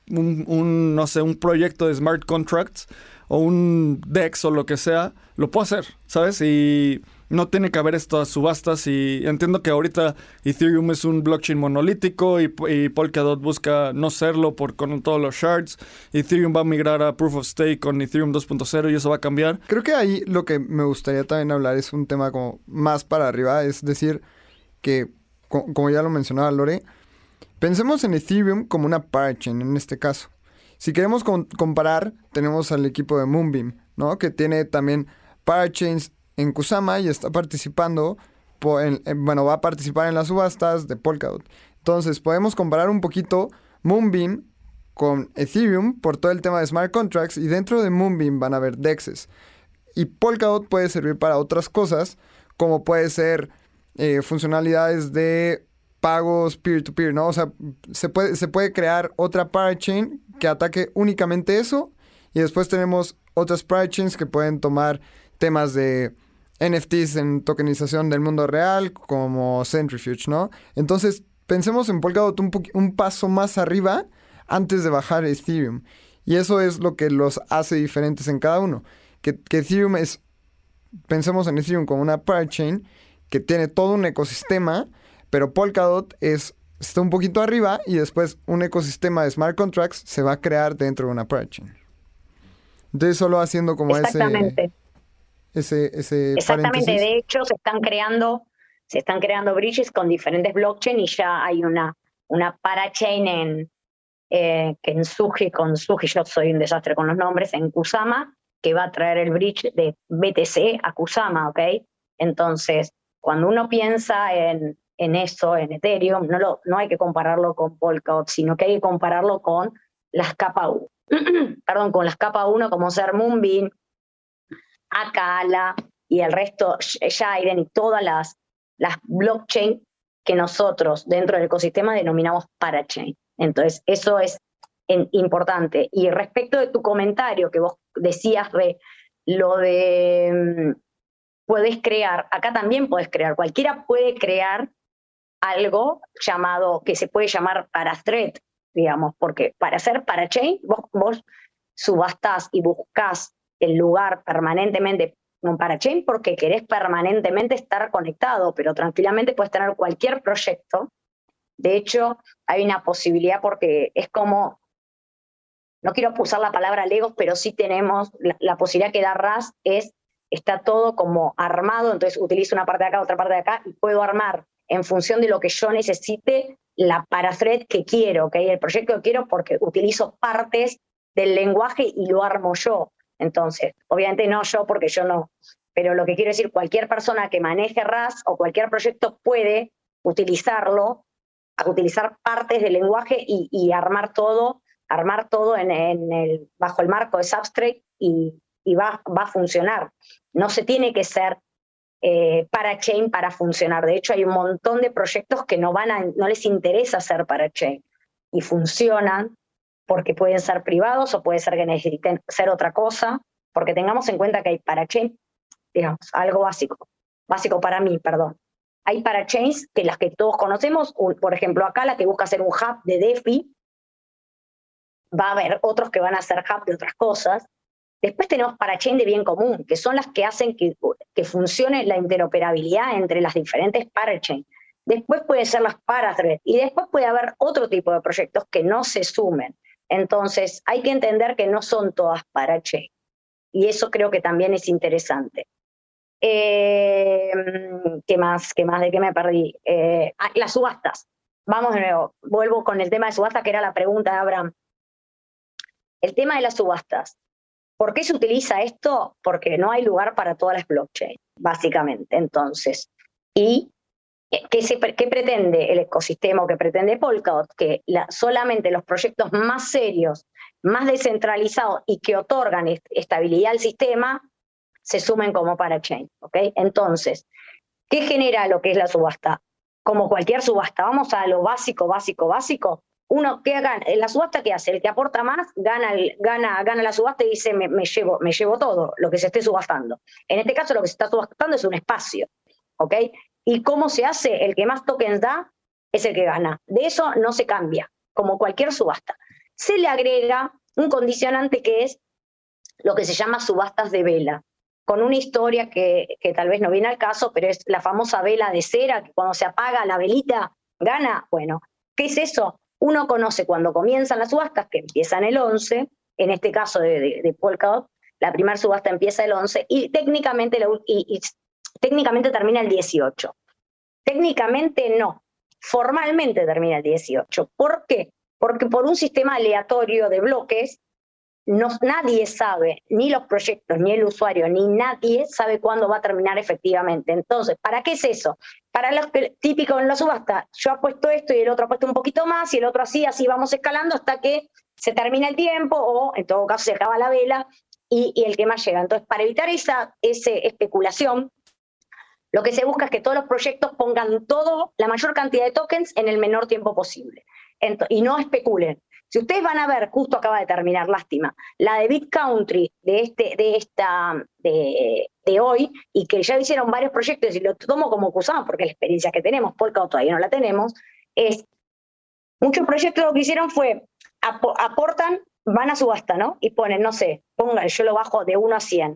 no sé, un proyecto de smart contracts o un DEX o lo que sea, lo puedo hacer, ¿sabes? Y no tiene que haber estas subastas, y entiendo que ahorita Ethereum es un blockchain monolítico y Polkadot busca no serlo con todos los shards. Ethereum va a migrar a Proof of Stake con Ethereum 2.0 y eso va a cambiar. Creo que ahí lo que me gustaría también hablar es un tema como más para arriba, es decir, que como ya lo mencionaba Lore, pensemos en Ethereum como una parachain en este caso. Si queremos comparar, tenemos al equipo de Moonbeam, ¿no? Que tiene también parachains en Kusama y está participando, va a participar en las subastas de Polkadot. Entonces, podemos comparar un poquito Moonbeam con Ethereum por todo el tema de smart contracts, y dentro de Moonbeam van a haber DEXs. Y Polkadot puede servir para otras cosas, como puede ser funcionalidades de pagos peer-to-peer, ¿no? O sea, se puede crear otra parachain que ataque únicamente eso, y después tenemos otras parachains que pueden tomar temas de NFTs en tokenización del mundo real, como Centrifuge, ¿no? Entonces, pensemos en Polkadot un paso más arriba antes de bajar Ethereum. Y eso es lo que los hace diferentes en cada uno. Que Ethereum pensemos en Ethereum como una parachain que tiene todo un ecosistema, pero Polkadot está un poquito arriba, y después un ecosistema de smart contracts se va a crear dentro de una parachain. Entonces, solo haciendo como ese Exactamente, paréntesis. de hecho se están creando bridges con diferentes blockchains, y ya hay una parachain que en Suji, yo soy un desastre con los nombres, en Kusama, que va a traer el bridge de BTC a Kusama, ¿ok? Entonces, cuando uno piensa en eso, en Ethereum, no hay que compararlo con Polkadot, sino que hay que compararlo con las capa 1. Perdón, con las capa 1 como ser Moonbeam, Akala y el resto, Shiden y todas las blockchain que nosotros dentro del ecosistema denominamos parachain. Entonces, eso es importante. Y respecto de tu comentario que vos decías de lo de puedes crear, acá también puedes crear, cualquiera puede crear algo que se puede llamar parathread, digamos, porque para hacer parachain vos subastás y buscás el lugar permanentemente con parachain porque querés permanentemente estar conectado, pero tranquilamente puedes tener cualquier proyecto. De hecho, hay una posibilidad, porque es como, no quiero usar la palabra legos, pero sí tenemos la posibilidad que da Rust, está todo como armado, entonces utilizo una parte de acá, otra parte de acá, y puedo armar en función de lo que yo necesite la parathread que quiero, ¿okay? El proyecto que quiero, porque utilizo partes del lenguaje y lo armo yo. Entonces, obviamente no yo, porque yo no, pero lo que quiero decir, cualquier persona que maneje Rust o cualquier proyecto puede utilizar partes del lenguaje y armar todo bajo el marco de Substrate, y va a funcionar. No se tiene que ser parachain para funcionar. De hecho, hay un montón de proyectos que no les interesa ser parachain y funcionan, porque pueden ser privados o puede ser que necesiten ser otra cosa, porque tengamos en cuenta que hay parachain, digamos, algo básico para mí, perdón. Hay parachains que las que todos conocemos, por ejemplo, acá la que busca hacer un hub de DeFi, va a haber otros que van a hacer hub de otras cosas. Después tenemos parachain de bien común, que son las que hacen que funcione la interoperabilidad entre las diferentes parachains. Después pueden ser las parathreads, y después puede haber otro tipo de proyectos que no se sumen. Entonces, hay que entender que no son todas parachain, y eso creo que también es interesante. ¿Qué más? ¿De qué me perdí? Las subastas. Vamos de nuevo, vuelvo con el tema de subastas, que era la pregunta de Abraham. El tema de las subastas. ¿Por qué se utiliza esto? Porque no hay lugar para todas las blockchains, básicamente. Entonces, ¿y qué pretende el ecosistema, o qué pretende Polkadot? Que solamente los proyectos más serios, más descentralizados y que otorgan estabilidad al sistema se sumen como parachain, ¿ok? Entonces, ¿qué genera lo que es la subasta? Como cualquier subasta, vamos a lo básico. Uno que haga la subasta, ¿qué hace? El que aporta más gana la subasta y dice me llevo todo lo que se esté subastando. En este caso lo que se está subastando es un espacio, ¿ok? ¿Y cómo se hace? El que más tokens da es el que gana. De eso no se cambia, como cualquier subasta. Se le agrega un condicionante que es lo que se llama subastas de vela, con una historia que tal vez no viene al caso, pero es la famosa vela de cera, que cuando se apaga la velita, gana. Bueno, ¿qué es eso? Uno conoce cuando comienzan las subastas, que empiezan el 11, en este caso de Polkadot, la primera subasta empieza el 11 y técnicamente, técnicamente termina el 18. Técnicamente no, formalmente termina el 18. ¿Por qué? Porque por un sistema aleatorio de bloques, nadie sabe, ni los proyectos, ni el usuario, ni nadie sabe cuándo va a terminar efectivamente. Entonces, ¿para qué es eso? Para los típicos en la subasta, yo apuesto esto y el otro apuesto un poquito más y el otro así vamos escalando hasta que se termina el tiempo o en todo caso se acaba la vela y el que más llega. Entonces, para evitar esa especulación, lo que se busca es que todos los proyectos pongan la mayor cantidad de tokens en el menor tiempo posible y no especulen. Si ustedes van a ver, justo acaba de terminar, lástima, la de BitCountry de hoy, y que ya hicieron varios proyectos, y lo tomo como Kusama porque la experiencia que tenemos, Polkadot todavía no la tenemos, muchos proyectos lo que hicieron fue, aportan, van a subasta, ¿no? Y ponen, no sé, pongan, yo lo bajo de 1 a 100.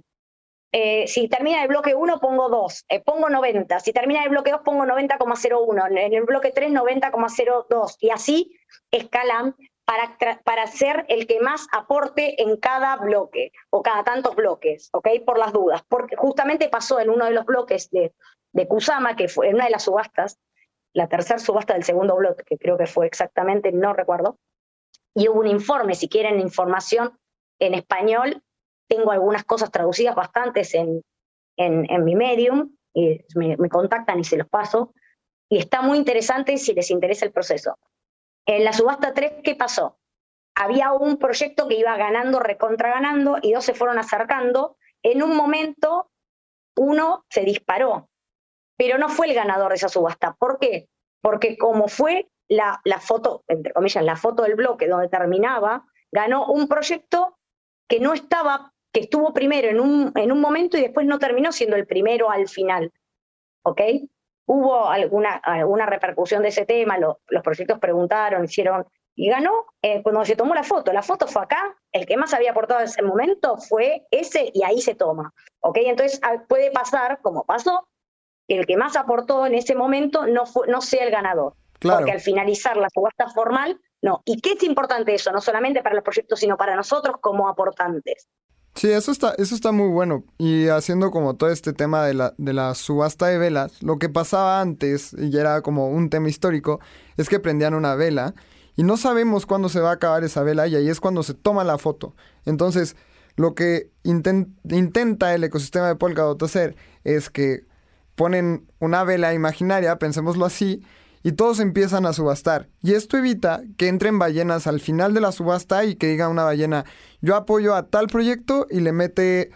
Si termina el bloque 1, pongo 2, pongo 90. Si termina el bloque 2, pongo 90,01. En el bloque 3, 90,02. Y así escalan para ser el que más aporte en cada bloque o cada tantos bloques, ¿ok? Por las dudas. Porque justamente pasó en uno de los bloques de Kusama, que fue en una de las subastas, la tercera subasta del segundo bloque, que creo que fue exactamente, no recuerdo, y hubo un informe, si quieren información en español, tengo algunas cosas traducidas bastantes en mi Medium, y me contactan y se los paso, y está muy interesante si les interesa el proceso. En la subasta 3, ¿qué pasó? Había un proyecto que iba ganando, recontra ganando, y dos se fueron acercando. En un momento, uno se disparó, pero no fue el ganador de esa subasta. ¿Por qué? Porque como fue la foto, entre comillas, la foto del bloque donde terminaba, ganó un proyecto que no estaba, que estuvo primero en un momento y después no terminó siendo el primero al final. ¿Ok? Hubo alguna repercusión de ese tema, los proyectos preguntaron, hicieron, y ganó cuando se tomó la foto. La foto fue acá, el que más había aportado en ese momento fue ese y ahí se toma. ¿Ok? Entonces puede pasar, como pasó, que el que más aportó en ese momento no sea el ganador. Claro. Porque al finalizar la subasta formal, no. ¿Y qué es importante eso? No solamente para los proyectos, sino para nosotros como aportantes. Sí, eso está muy bueno. Y haciendo como todo este tema de la subasta de velas, lo que pasaba antes, y ya era como un tema histórico, es que prendían una vela y no sabemos cuándo se va a acabar esa vela y ahí es cuando se toma la foto. Entonces, lo que intenta el ecosistema de Polkadot hacer es que ponen una vela imaginaria, pensémoslo así, y todos empiezan a subastar. Y esto evita que entren ballenas al final de la subasta y que diga una ballena, yo apoyo a tal proyecto y le mete,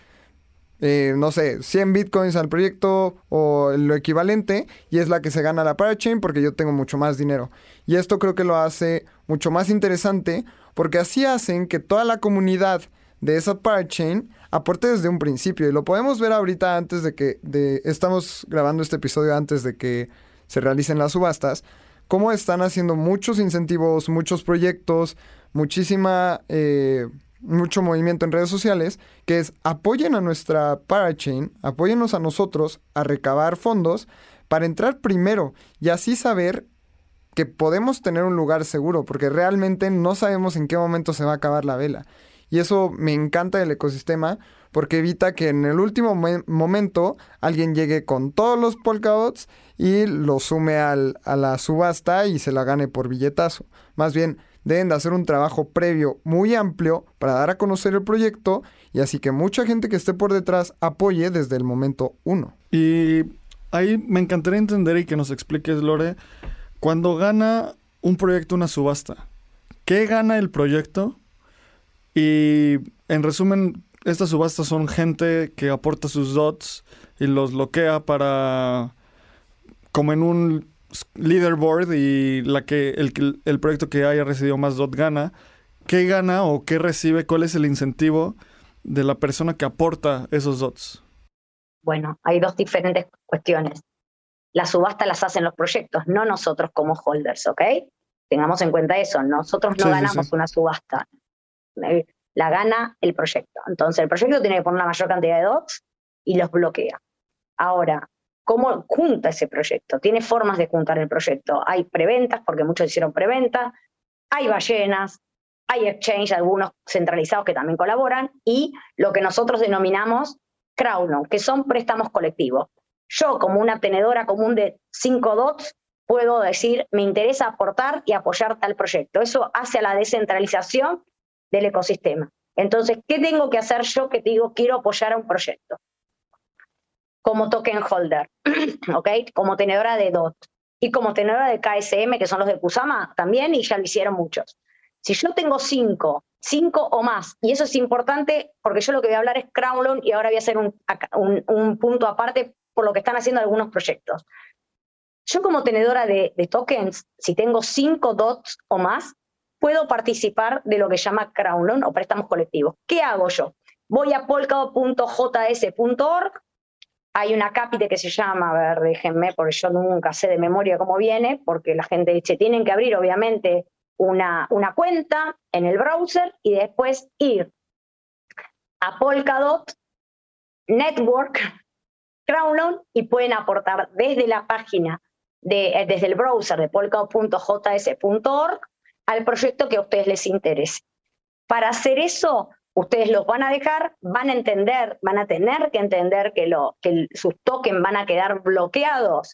no sé, 100 bitcoins al proyecto o lo equivalente y es la que se gana la parachain porque yo tengo mucho más dinero. Y esto creo que lo hace mucho más interesante porque así hacen que toda la comunidad de esa parachain aporte desde un principio. Y lo podemos ver ahorita antes estamos grabando este episodio antes de que se realicen las subastas, cómo están haciendo muchos incentivos, muchos proyectos, mucho movimiento en redes sociales, que es apoyen a nuestra parachain, apóyennos a nosotros a recabar fondos para entrar primero y así saber que podemos tener un lugar seguro, porque realmente no sabemos en qué momento se va a acabar la vela. Y eso me encanta del ecosistema, porque evita que en el último momento alguien llegue con todos los Polkadots y lo sume a la subasta y se la gane por billetazo. Más bien, deben de hacer un trabajo previo muy amplio para dar a conocer el proyecto y así que mucha gente que esté por detrás apoye desde el momento 1. Y ahí me encantaría entender y que nos expliques, Lore, cuando gana un proyecto una subasta, ¿qué gana el proyecto? Y en resumen, estas subastas son gente que aporta sus dots y los bloquea para, como en un leaderboard, y el proyecto que haya recibido más dot gana. ¿Qué gana o qué recibe? ¿Cuál es el incentivo de la persona que aporta esos dots? Bueno, hay dos diferentes cuestiones. las subastas las hacen los proyectos, no nosotros como holders, ¿ok? Tengamos en cuenta eso, nosotros no ganamos una subasta, la gana el proyecto. Entonces el proyecto tiene que poner la mayor cantidad de DOTs y los bloquea. Ahora, ¿cómo junta ese proyecto? Tiene formas de juntar el proyecto. Hay preventas, porque muchos hicieron preventa, hay ballenas, hay exchange, algunos centralizados que también colaboran, y lo que nosotros denominamos crowdloan, que son préstamos colectivos. Yo, como una tenedora común de 5 DOTs, puedo decir, me interesa aportar y apoyar tal proyecto. Eso hace a la descentralización del ecosistema. Entonces, ¿qué tengo que hacer yo que digo quiero apoyar a un proyecto? Como token holder, ¿ok? Como tenedora de DOT y como tenedora de KSM, que son los de Kusama también, y ya lo hicieron muchos. Si yo tengo 5 o más, y eso es importante porque yo lo que voy a hablar es crowdloan y ahora voy a hacer un punto aparte por lo que están haciendo algunos proyectos. Yo como tenedora de tokens, si tengo 5 DOTs o más, puedo participar de lo que se llama crowdloan o préstamos colectivos. ¿Qué hago yo? Voy a polkadot.js.org, hay una cápite que se llama, a ver, déjenme, porque yo nunca sé de memoria cómo viene, porque la gente dice, tienen que abrir obviamente una cuenta en el browser y después ir a Polkadot Network crowdloan y pueden aportar desde la página, desde el browser de polkadot.js.org al proyecto que a ustedes les interese. Para hacer eso, ustedes los van a dejar, van a tener que entender que sus tokens van a quedar bloqueados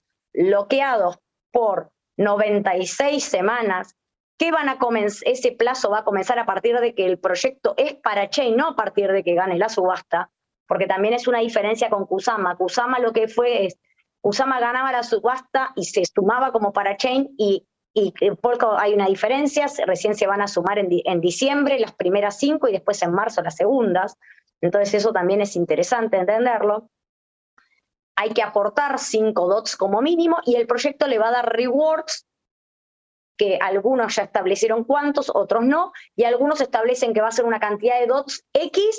por 96 semanas, que ese plazo va a comenzar a partir de que el proyecto es parachain, no a partir de que gane la subasta, porque también es una diferencia con Kusama. Kusama lo que fue es, Kusama ganaba la subasta y se sumaba como parachain y en Polkadot hay una diferencia, recién se van a sumar en diciembre las primeras 5 y después en marzo las segundas, entonces eso también es interesante entenderlo. Hay que aportar 5 DOTs como mínimo y el proyecto le va a dar rewards, que algunos ya establecieron cuántos, otros no, y algunos establecen que va a ser una cantidad de DOTs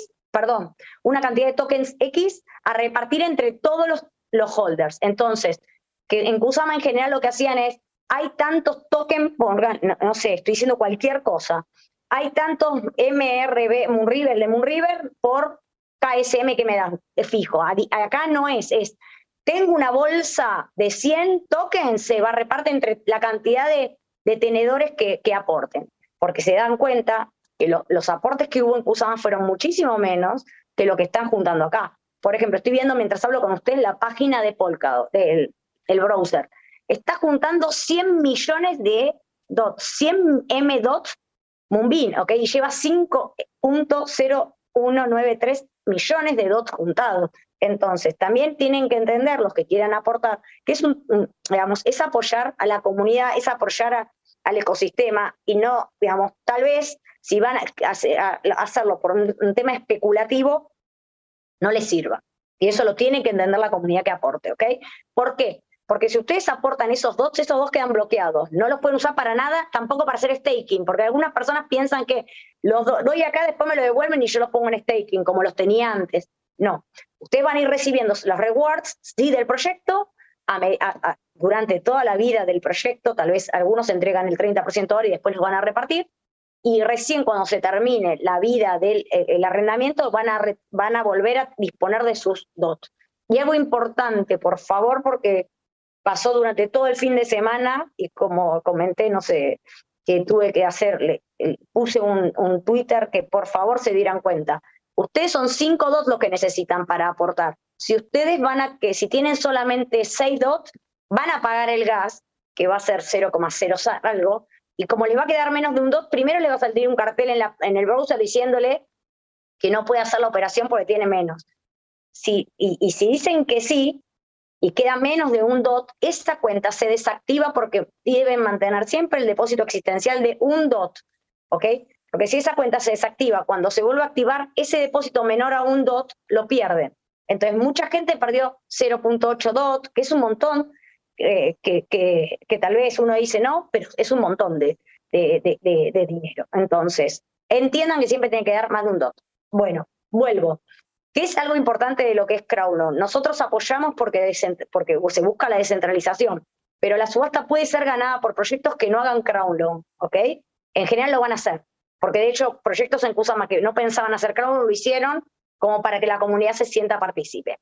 una cantidad de tokens X a repartir entre todos los holders. Entonces, que en Kusama en general lo que hacían es, hay tantos tokens, no sé, estoy diciendo cualquier cosa, hay tantos Moonriver de Moonriver por KSM que me dan, fijo. Acá no es, tengo una bolsa de 100 tokens, se va a repartir entre la cantidad de tenedores que aporten, porque se dan cuenta que los aportes que hubo en Kusama fueron muchísimo menos que lo que están juntando acá. Por ejemplo, estoy viendo mientras hablo con ustedes la página de Polkadot, el browser. Está juntando 100 millones de DOTs, 100 M-DOTs Moonbeam, ¿ok? Y lleva 5.0193 millones de DOTs juntados. Entonces, también tienen que entender los que quieran aportar, que es es apoyar a la comunidad, es apoyar al ecosistema y no, tal vez si van a hacerlo por un tema especulativo, no les sirva. Y eso lo tiene que entender la comunidad que aporte, ¿ok? ¿Por qué? Porque si ustedes aportan esos DOTs quedan bloqueados. No los pueden usar para nada, tampoco para hacer staking, porque algunas personas piensan que los doy acá, después me lo devuelven y yo los pongo en staking, como los tenía antes. No, ustedes van a ir recibiendo los rewards, sí, del proyecto, durante toda la vida del proyecto. Tal vez algunos entregan el 30% ahora y después los van a repartir, y recién cuando se termine la vida del arrendamiento van a volver a disponer de sus DOTs. Y algo importante, por favor, porque pasó durante todo el fin de semana y como comenté, no sé, que tuve que hacerle, puse un Twitter que por favor se dieran cuenta. Ustedes son 5 DOTs los que necesitan para aportar. Si ustedes si tienen solamente 6 DOTs, van a pagar el gas, que va a ser 0,0 algo, y como les va a quedar menos de un DOT, primero le va a salir un cartel en el browser diciéndole que no puede hacer la operación porque tiene menos. Y si dicen que sí, y queda menos de un DOT, esta cuenta se desactiva porque deben mantener siempre el depósito existencial de un DOT, ¿ok? Porque si esa cuenta se desactiva, cuando se vuelve a activar, ese depósito menor a un DOT lo pierden. Entonces, mucha gente perdió 0.8 DOT, que es un montón, que tal vez uno dice no, pero es un montón de dinero. Entonces, entiendan que siempre tienen que dar más de un DOT. Bueno, vuelvo. ¿Qué es algo importante de lo que es crowdloan? Nosotros apoyamos porque se busca la descentralización, pero la subasta puede ser ganada por proyectos que no hagan crowdloan, ¿ok? En general lo van a hacer, porque de hecho proyectos en Kusama que no pensaban hacer crowdloan lo hicieron como para que la comunidad se sienta partícipe.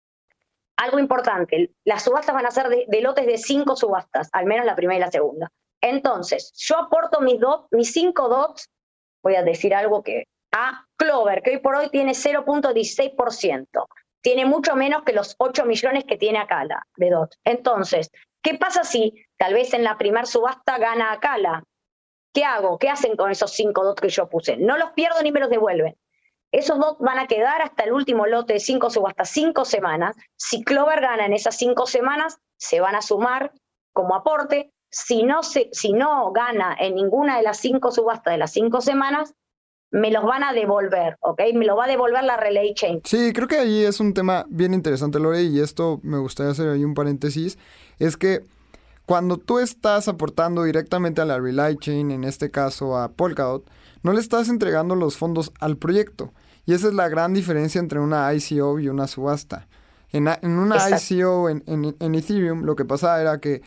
Algo importante, las subastas van a ser de lotes de 5 subastas, al menos la primera y la segunda. Entonces, yo aporto mis 5 dots, voy a decir algo a Clover, que hoy por hoy tiene 0.16%. Tiene mucho menos que los 8 millones que tiene Acala de dots. Entonces, ¿qué pasa si tal vez en la primera subasta gana Acala? ¿Qué hago? ¿Qué hacen con esos 5 dots que yo puse? No los pierdo ni me los devuelven. Esos dots van a quedar hasta el último lote de 5 subastas, 5 semanas. Si Clover gana en esas 5 semanas, se van a sumar como aporte. Si no gana en ninguna de las 5 subastas de las 5 semanas, me los van a devolver, ¿ok? Me lo va a devolver la Relay Chain. Sí, creo que ahí es un tema bien interesante, Lore, y esto me gustaría hacer ahí un paréntesis, es que cuando tú estás aportando directamente a la Relay Chain, en este caso a Polkadot, no le estás entregando los fondos al proyecto. Y esa es la gran diferencia entre una ICO y una subasta. En una Exacto. ICO en Ethereum, lo que pasaba era que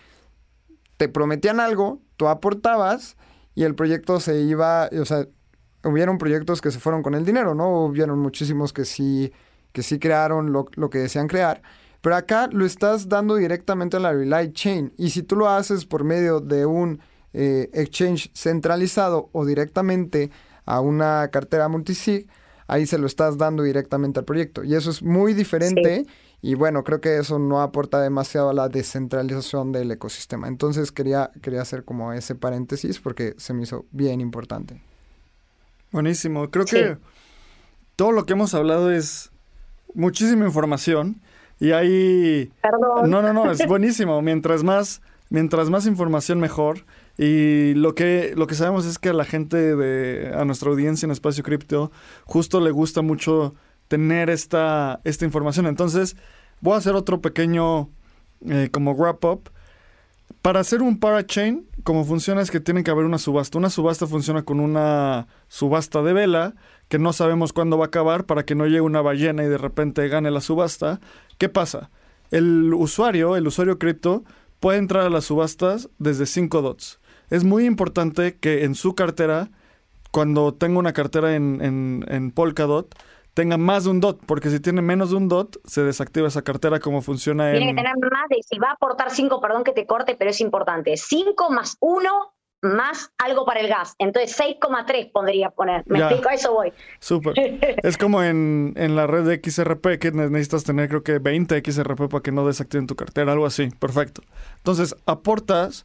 te prometían algo, tú aportabas y el proyecto se iba, o sea, hubieron proyectos que se fueron con el dinero, ¿no? Hubieron muchísimos que sí crearon lo que desean crear. Pero acá lo estás dando directamente a la Relay Chain. Y si tú lo haces por medio de un exchange centralizado o directamente a una cartera multisig, ahí se lo estás dando directamente al proyecto. Y eso es muy diferente. Sí. Y bueno, creo que eso no aporta demasiado a la descentralización del ecosistema. Entonces quería hacer como ese paréntesis porque se me hizo bien importante. Buenísimo. Creo que todo lo que hemos hablado es muchísima información. Y ahí... Perdón. No, es buenísimo. Mientras más información, mejor. Y lo que sabemos es que a la gente, a nuestra audiencia en Espacio Cripto, justo le gusta mucho tener esta información. Entonces, voy a hacer otro pequeño como wrap-up. Para hacer un parachain, como funciona es que tiene que haber una subasta. Una subasta funciona con una subasta de vela, que no sabemos cuándo va a acabar, para que no llegue una ballena y de repente gane la subasta. ¿Qué pasa? El usuario cripto, puede entrar a las subastas desde 5 dots. Es muy importante que en su cartera, cuando tenga una cartera en Polkadot, tenga más de un DOT, porque si tiene menos de un DOT, se desactiva esa cartera. Como funciona Tiene que tener más de, si va a aportar 5, perdón que te corte, pero es importante, 5 más 1 más algo para el gas. Entonces 6,3 podría poner. ¿Me explico? A eso voy. Súper. Es como en la red de XRP, que necesitas tener creo que 20 XRP para que no desactiven tu cartera, algo así. Perfecto. Entonces aportas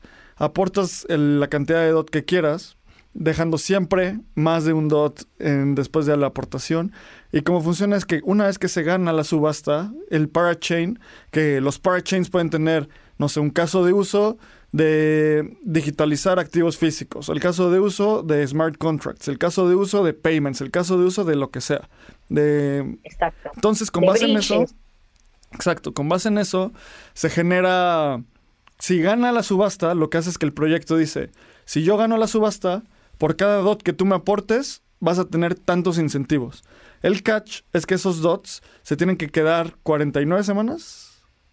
la cantidad de DOT que quieras, dejando siempre más de un DOT después de la aportación. Y cómo funciona es que una vez que se gana la subasta, el parachain, que los parachains pueden tener, no sé, un caso de uso de digitalizar activos físicos, el caso de uso de smart contracts, el caso de uso de payments, el caso de uso de lo que sea. Exacto. Entonces, con base en eso, con base en eso, se genera, si gana la subasta, lo que hace es que el proyecto dice, si yo gano la subasta, por cada DOT que tú me aportes, vas a tener tantos incentivos. El catch es que esos DOTs se tienen que quedar 49 semanas.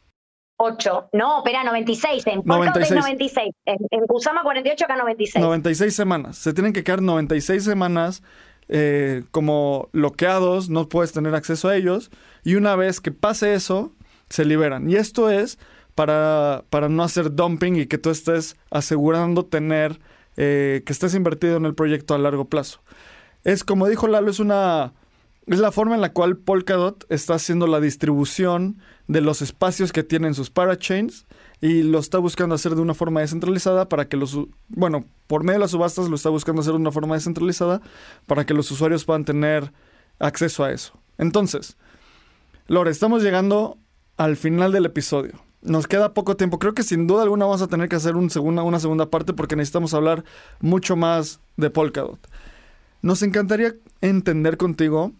8. No, espera, 96. En Polkadot es 96. En Kusama 48, acá 96. 96 semanas. Se tienen que quedar 96 semanas como bloqueados, no puedes tener acceso a ellos. Y una vez que pase eso, se liberan. Y esto es para no hacer dumping y que tú estés asegurando tener, que estés invertido en el proyecto a largo plazo. Es como dijo Lalo, es la forma en la cual Polkadot está haciendo la distribución de los espacios que tienen sus parachains y lo está buscando hacer de una forma descentralizada para que por medio de las subastas lo está buscando hacer de una forma descentralizada para que los usuarios puedan tener acceso a eso. Entonces, Lore, estamos llegando al final del episodio. Nos queda poco tiempo. Creo que sin duda alguna vamos a tener que hacer una segunda parte porque necesitamos hablar mucho más de Polkadot. Nos encantaría entender contigo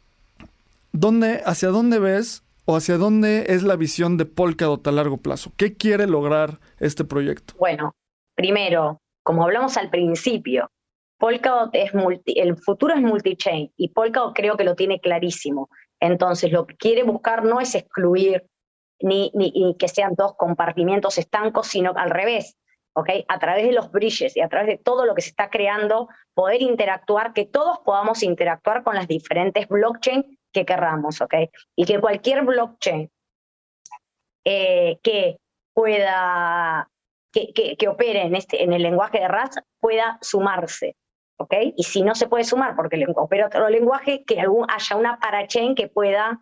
hacia dónde ves o hacia dónde es la visión de Polkadot a largo plazo. ¿Qué quiere lograr este proyecto? Bueno, primero, como hablamos al principio, Polkadot el futuro es multi-chain y Polkadot creo que lo tiene clarísimo. Entonces, lo que quiere buscar no es excluir ni que sean dos compartimientos estancos, sino al revés, ¿ok? A través de los bridges y a través de todo lo que se está creando, poder interactuar, que todos podamos interactuar con las diferentes blockchain que querramos, ¿ok? Y que cualquier blockchain que pueda, que opere en el lenguaje de RAS pueda sumarse, ¿ok? Y si no se puede sumar porque opera otro lenguaje, que haya una parachain que pueda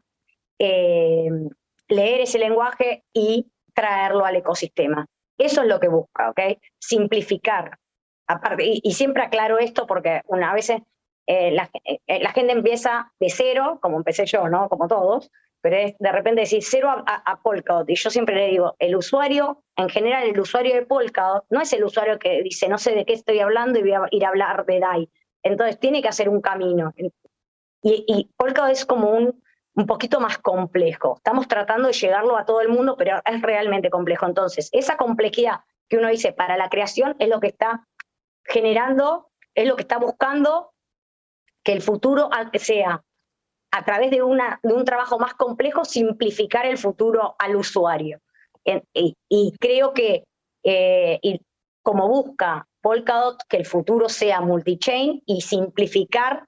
leer ese lenguaje y traerlo al ecosistema. Eso es lo que busca, ¿ok? Simplificar. Aparte, y siempre aclaro esto porque una vez la gente empieza de cero, como empecé yo, ¿no? Como todos, pero es de repente decir cero a Polkadot. Y yo siempre le digo, el usuario, en general el usuario de Polkadot, no es el usuario que dice, no sé de qué estoy hablando y voy a ir a hablar de DAI. Entonces tiene que hacer un camino. Y Polkadot es como un poquito más complejo. Estamos tratando de llegarlo a todo el mundo, pero es realmente complejo. Entonces, esa complejidad que uno dice para la creación es lo que está generando, es lo que está buscando que el futuro sea, a través de un trabajo más complejo, simplificar el futuro al usuario. Y creo que, y como busca Polkadot, que el futuro sea multichain y simplificar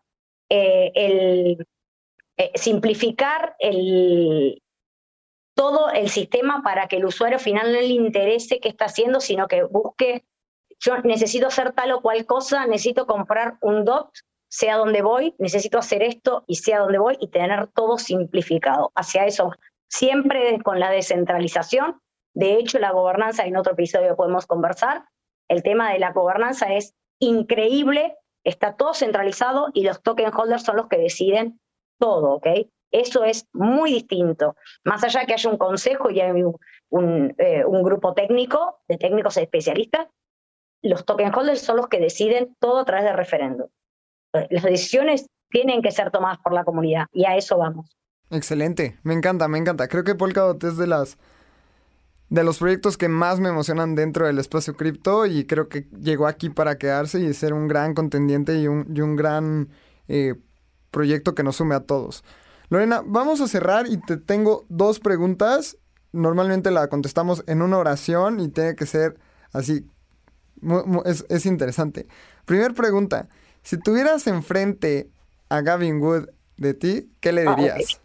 todo el sistema para que el usuario final no le interese qué está haciendo, sino que busque, yo necesito hacer tal o cual cosa, necesito comprar un DOT, sé a dónde voy, necesito hacer esto y sé a dónde voy y tener todo simplificado. Hacia eso, siempre con la descentralización. De hecho, la gobernanza, en otro episodio podemos conversar, el tema de la gobernanza es increíble, está todo centralizado y los token holders son los que deciden todo, ¿ok? Eso es muy distinto. Más allá que haya un consejo y hay un grupo técnico, de técnicos especialistas, los token holders son los que deciden todo a través de referéndum. Las decisiones tienen que ser tomadas por la comunidad y a eso vamos. Excelente, me encanta, me encanta. Creo que Polkadot es de los proyectos que más me emocionan dentro del espacio cripto y creo que llegó aquí para quedarse y ser un gran contendiente y un gran proyecto que nos sume a todos. Lorena, vamos a cerrar y te tengo 2 preguntas. Normalmente la contestamos en una oración y tiene que ser así. Es interesante. Primer pregunta. Si tuvieras enfrente a Gavin Wood de ti, ¿qué le dirías?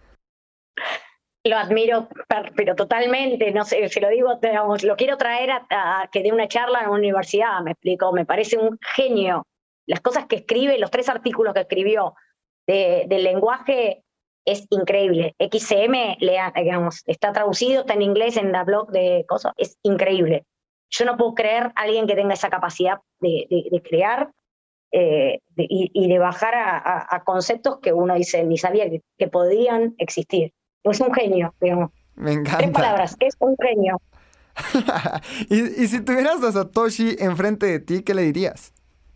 Lo admiro, pero totalmente, no sé, se lo digo, digamos, lo quiero traer a que dé una charla en una universidad, me explico, me parece un genio. Las cosas que escribe, los 3 artículos que escribió del lenguaje es increíble. XCM, digamos, está traducido, está en inglés en la blog de cosas, es increíble. Yo no puedo creer a alguien que tenga esa capacidad de crear y de bajar a conceptos que uno dice ni sabía que podían existir. Es un genio, digamos. Me encanta. 3 palabras, es un genio. y si tuvieras a Satoshi enfrente de ti, ¿qué le dirías?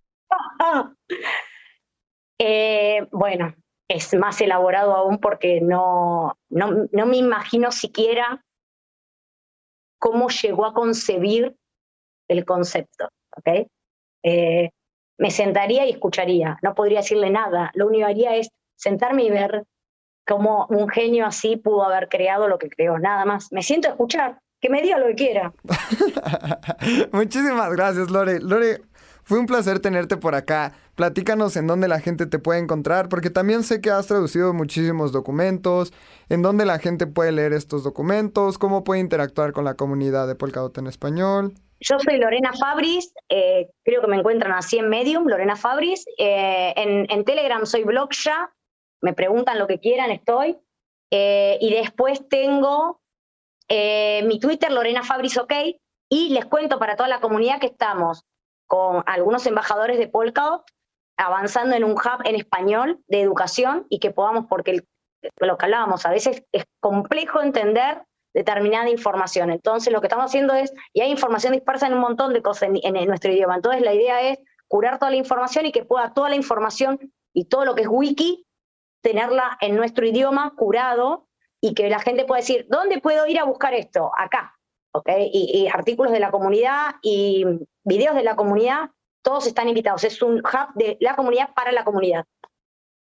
Bueno, es más elaborado aún porque no me imagino siquiera cómo llegó a concebir el concepto, ¿ok? Me sentaría y escucharía, no podría decirle nada, lo único que haría es sentarme y ver cómo un genio así pudo haber creado lo que creó, nada más. Me siento a escuchar, que me diga lo que quiera. Muchísimas gracias, Lore. Lore, fue un placer tenerte por acá. Platícanos en dónde la gente te puede encontrar, porque también sé que has traducido muchísimos documentos, en dónde la gente puede leer estos documentos, cómo puede interactuar con la comunidad de Polkadot en español. Yo soy Lorena Fabris, creo que me encuentran así en Medium, Lorena Fabris. En Telegram soy Blogsha, me preguntan lo que quieran, estoy. Y después tengo mi Twitter, Lorena Fabris OK, y les cuento para toda la comunidad que estamos con algunos embajadores de Polkadot avanzando en un hub en español de educación y que podamos, porque lo que hablábamos, a veces es complejo entender determinada información. Entonces lo que estamos haciendo es, y hay información dispersa en un montón de cosas en nuestro idioma, entonces la idea es curar toda la información y que pueda toda la información y todo lo que es wiki, tenerla en nuestro idioma curado y que la gente pueda decir, ¿dónde puedo ir a buscar esto? Acá. ¿Okay? Y artículos de la comunidad y videos de la comunidad, todos están invitados. Es un hub de la comunidad para la comunidad.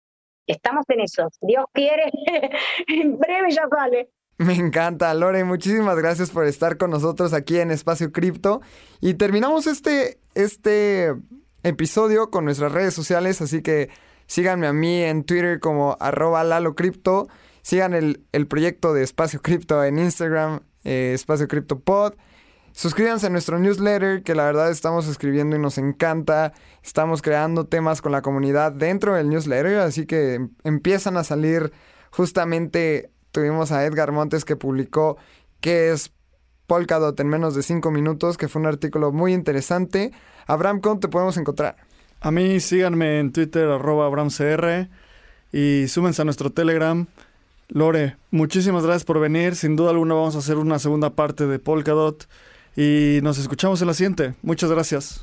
estamos en eso. Dios quiere, en breve ya sale. Me encanta, Lore. Muchísimas gracias por estar con nosotros aquí en Espacio Cripto. Y terminamos este episodio con nuestras redes sociales, así que síganme a mí en Twitter como @LaloCrypto. Sigan el proyecto de Espacio Cripto en Instagram, Espacio Cripto Pod. Suscríbanse a nuestro newsletter, que la verdad estamos escribiendo y nos encanta. Estamos creando temas con la comunidad dentro del newsletter, así que empiezan a salir. Justamente tuvimos a Edgar Montes, que publicó qué es Polkadot en menos de 5 minutos, que fue un artículo muy interesante. Abraham, ¿cómo te podemos encontrar? A mí síganme en Twitter, @AbrahamCR, y súmense a nuestro Telegram. Lore, muchísimas gracias por venir. Sin duda alguna vamos a hacer una segunda parte de Polkadot y nos escuchamos en la siguiente. Muchas gracias.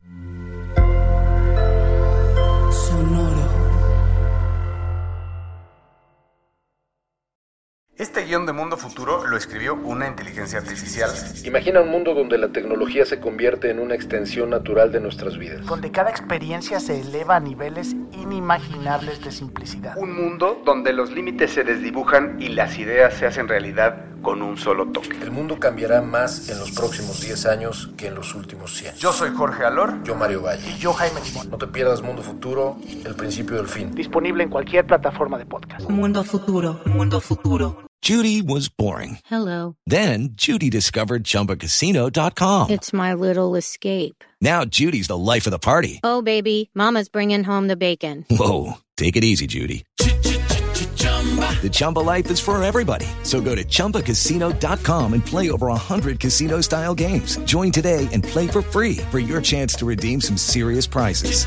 Este guión de Mundo Futuro lo escribió una inteligencia artificial. Imagina un mundo donde la tecnología se convierte en una extensión natural de nuestras vidas. Donde cada experiencia se eleva a niveles inimaginables de simplicidad. Un mundo donde los límites se desdibujan y las ideas se hacen realidad con un solo toque. El mundo cambiará más en los próximos 10 años que en los últimos 100. Yo soy Jorge Alor. Yo Mario Valle. Y yo Jaime Limón. No te pierdas Mundo Futuro, el principio del fin. Disponible en cualquier plataforma de podcast. Mundo Futuro, Mundo Futuro. Judy was boring. Hello. Then Judy discovered ChumbaCasino.com. It's my little escape. Now Judy's the life of the party. Oh, baby, mama's bringing home the bacon. Whoa, take it easy, Judy. The Chumba life is for everybody. So go to ChumbaCasino.com and play over 100 casino-style games. Join today and play for free for your chance to redeem some serious prizes.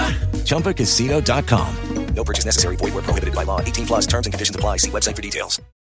ChumbaCasino.com. No purchase necessary. Void where prohibited by law. 18+ terms and conditions apply. See website for details.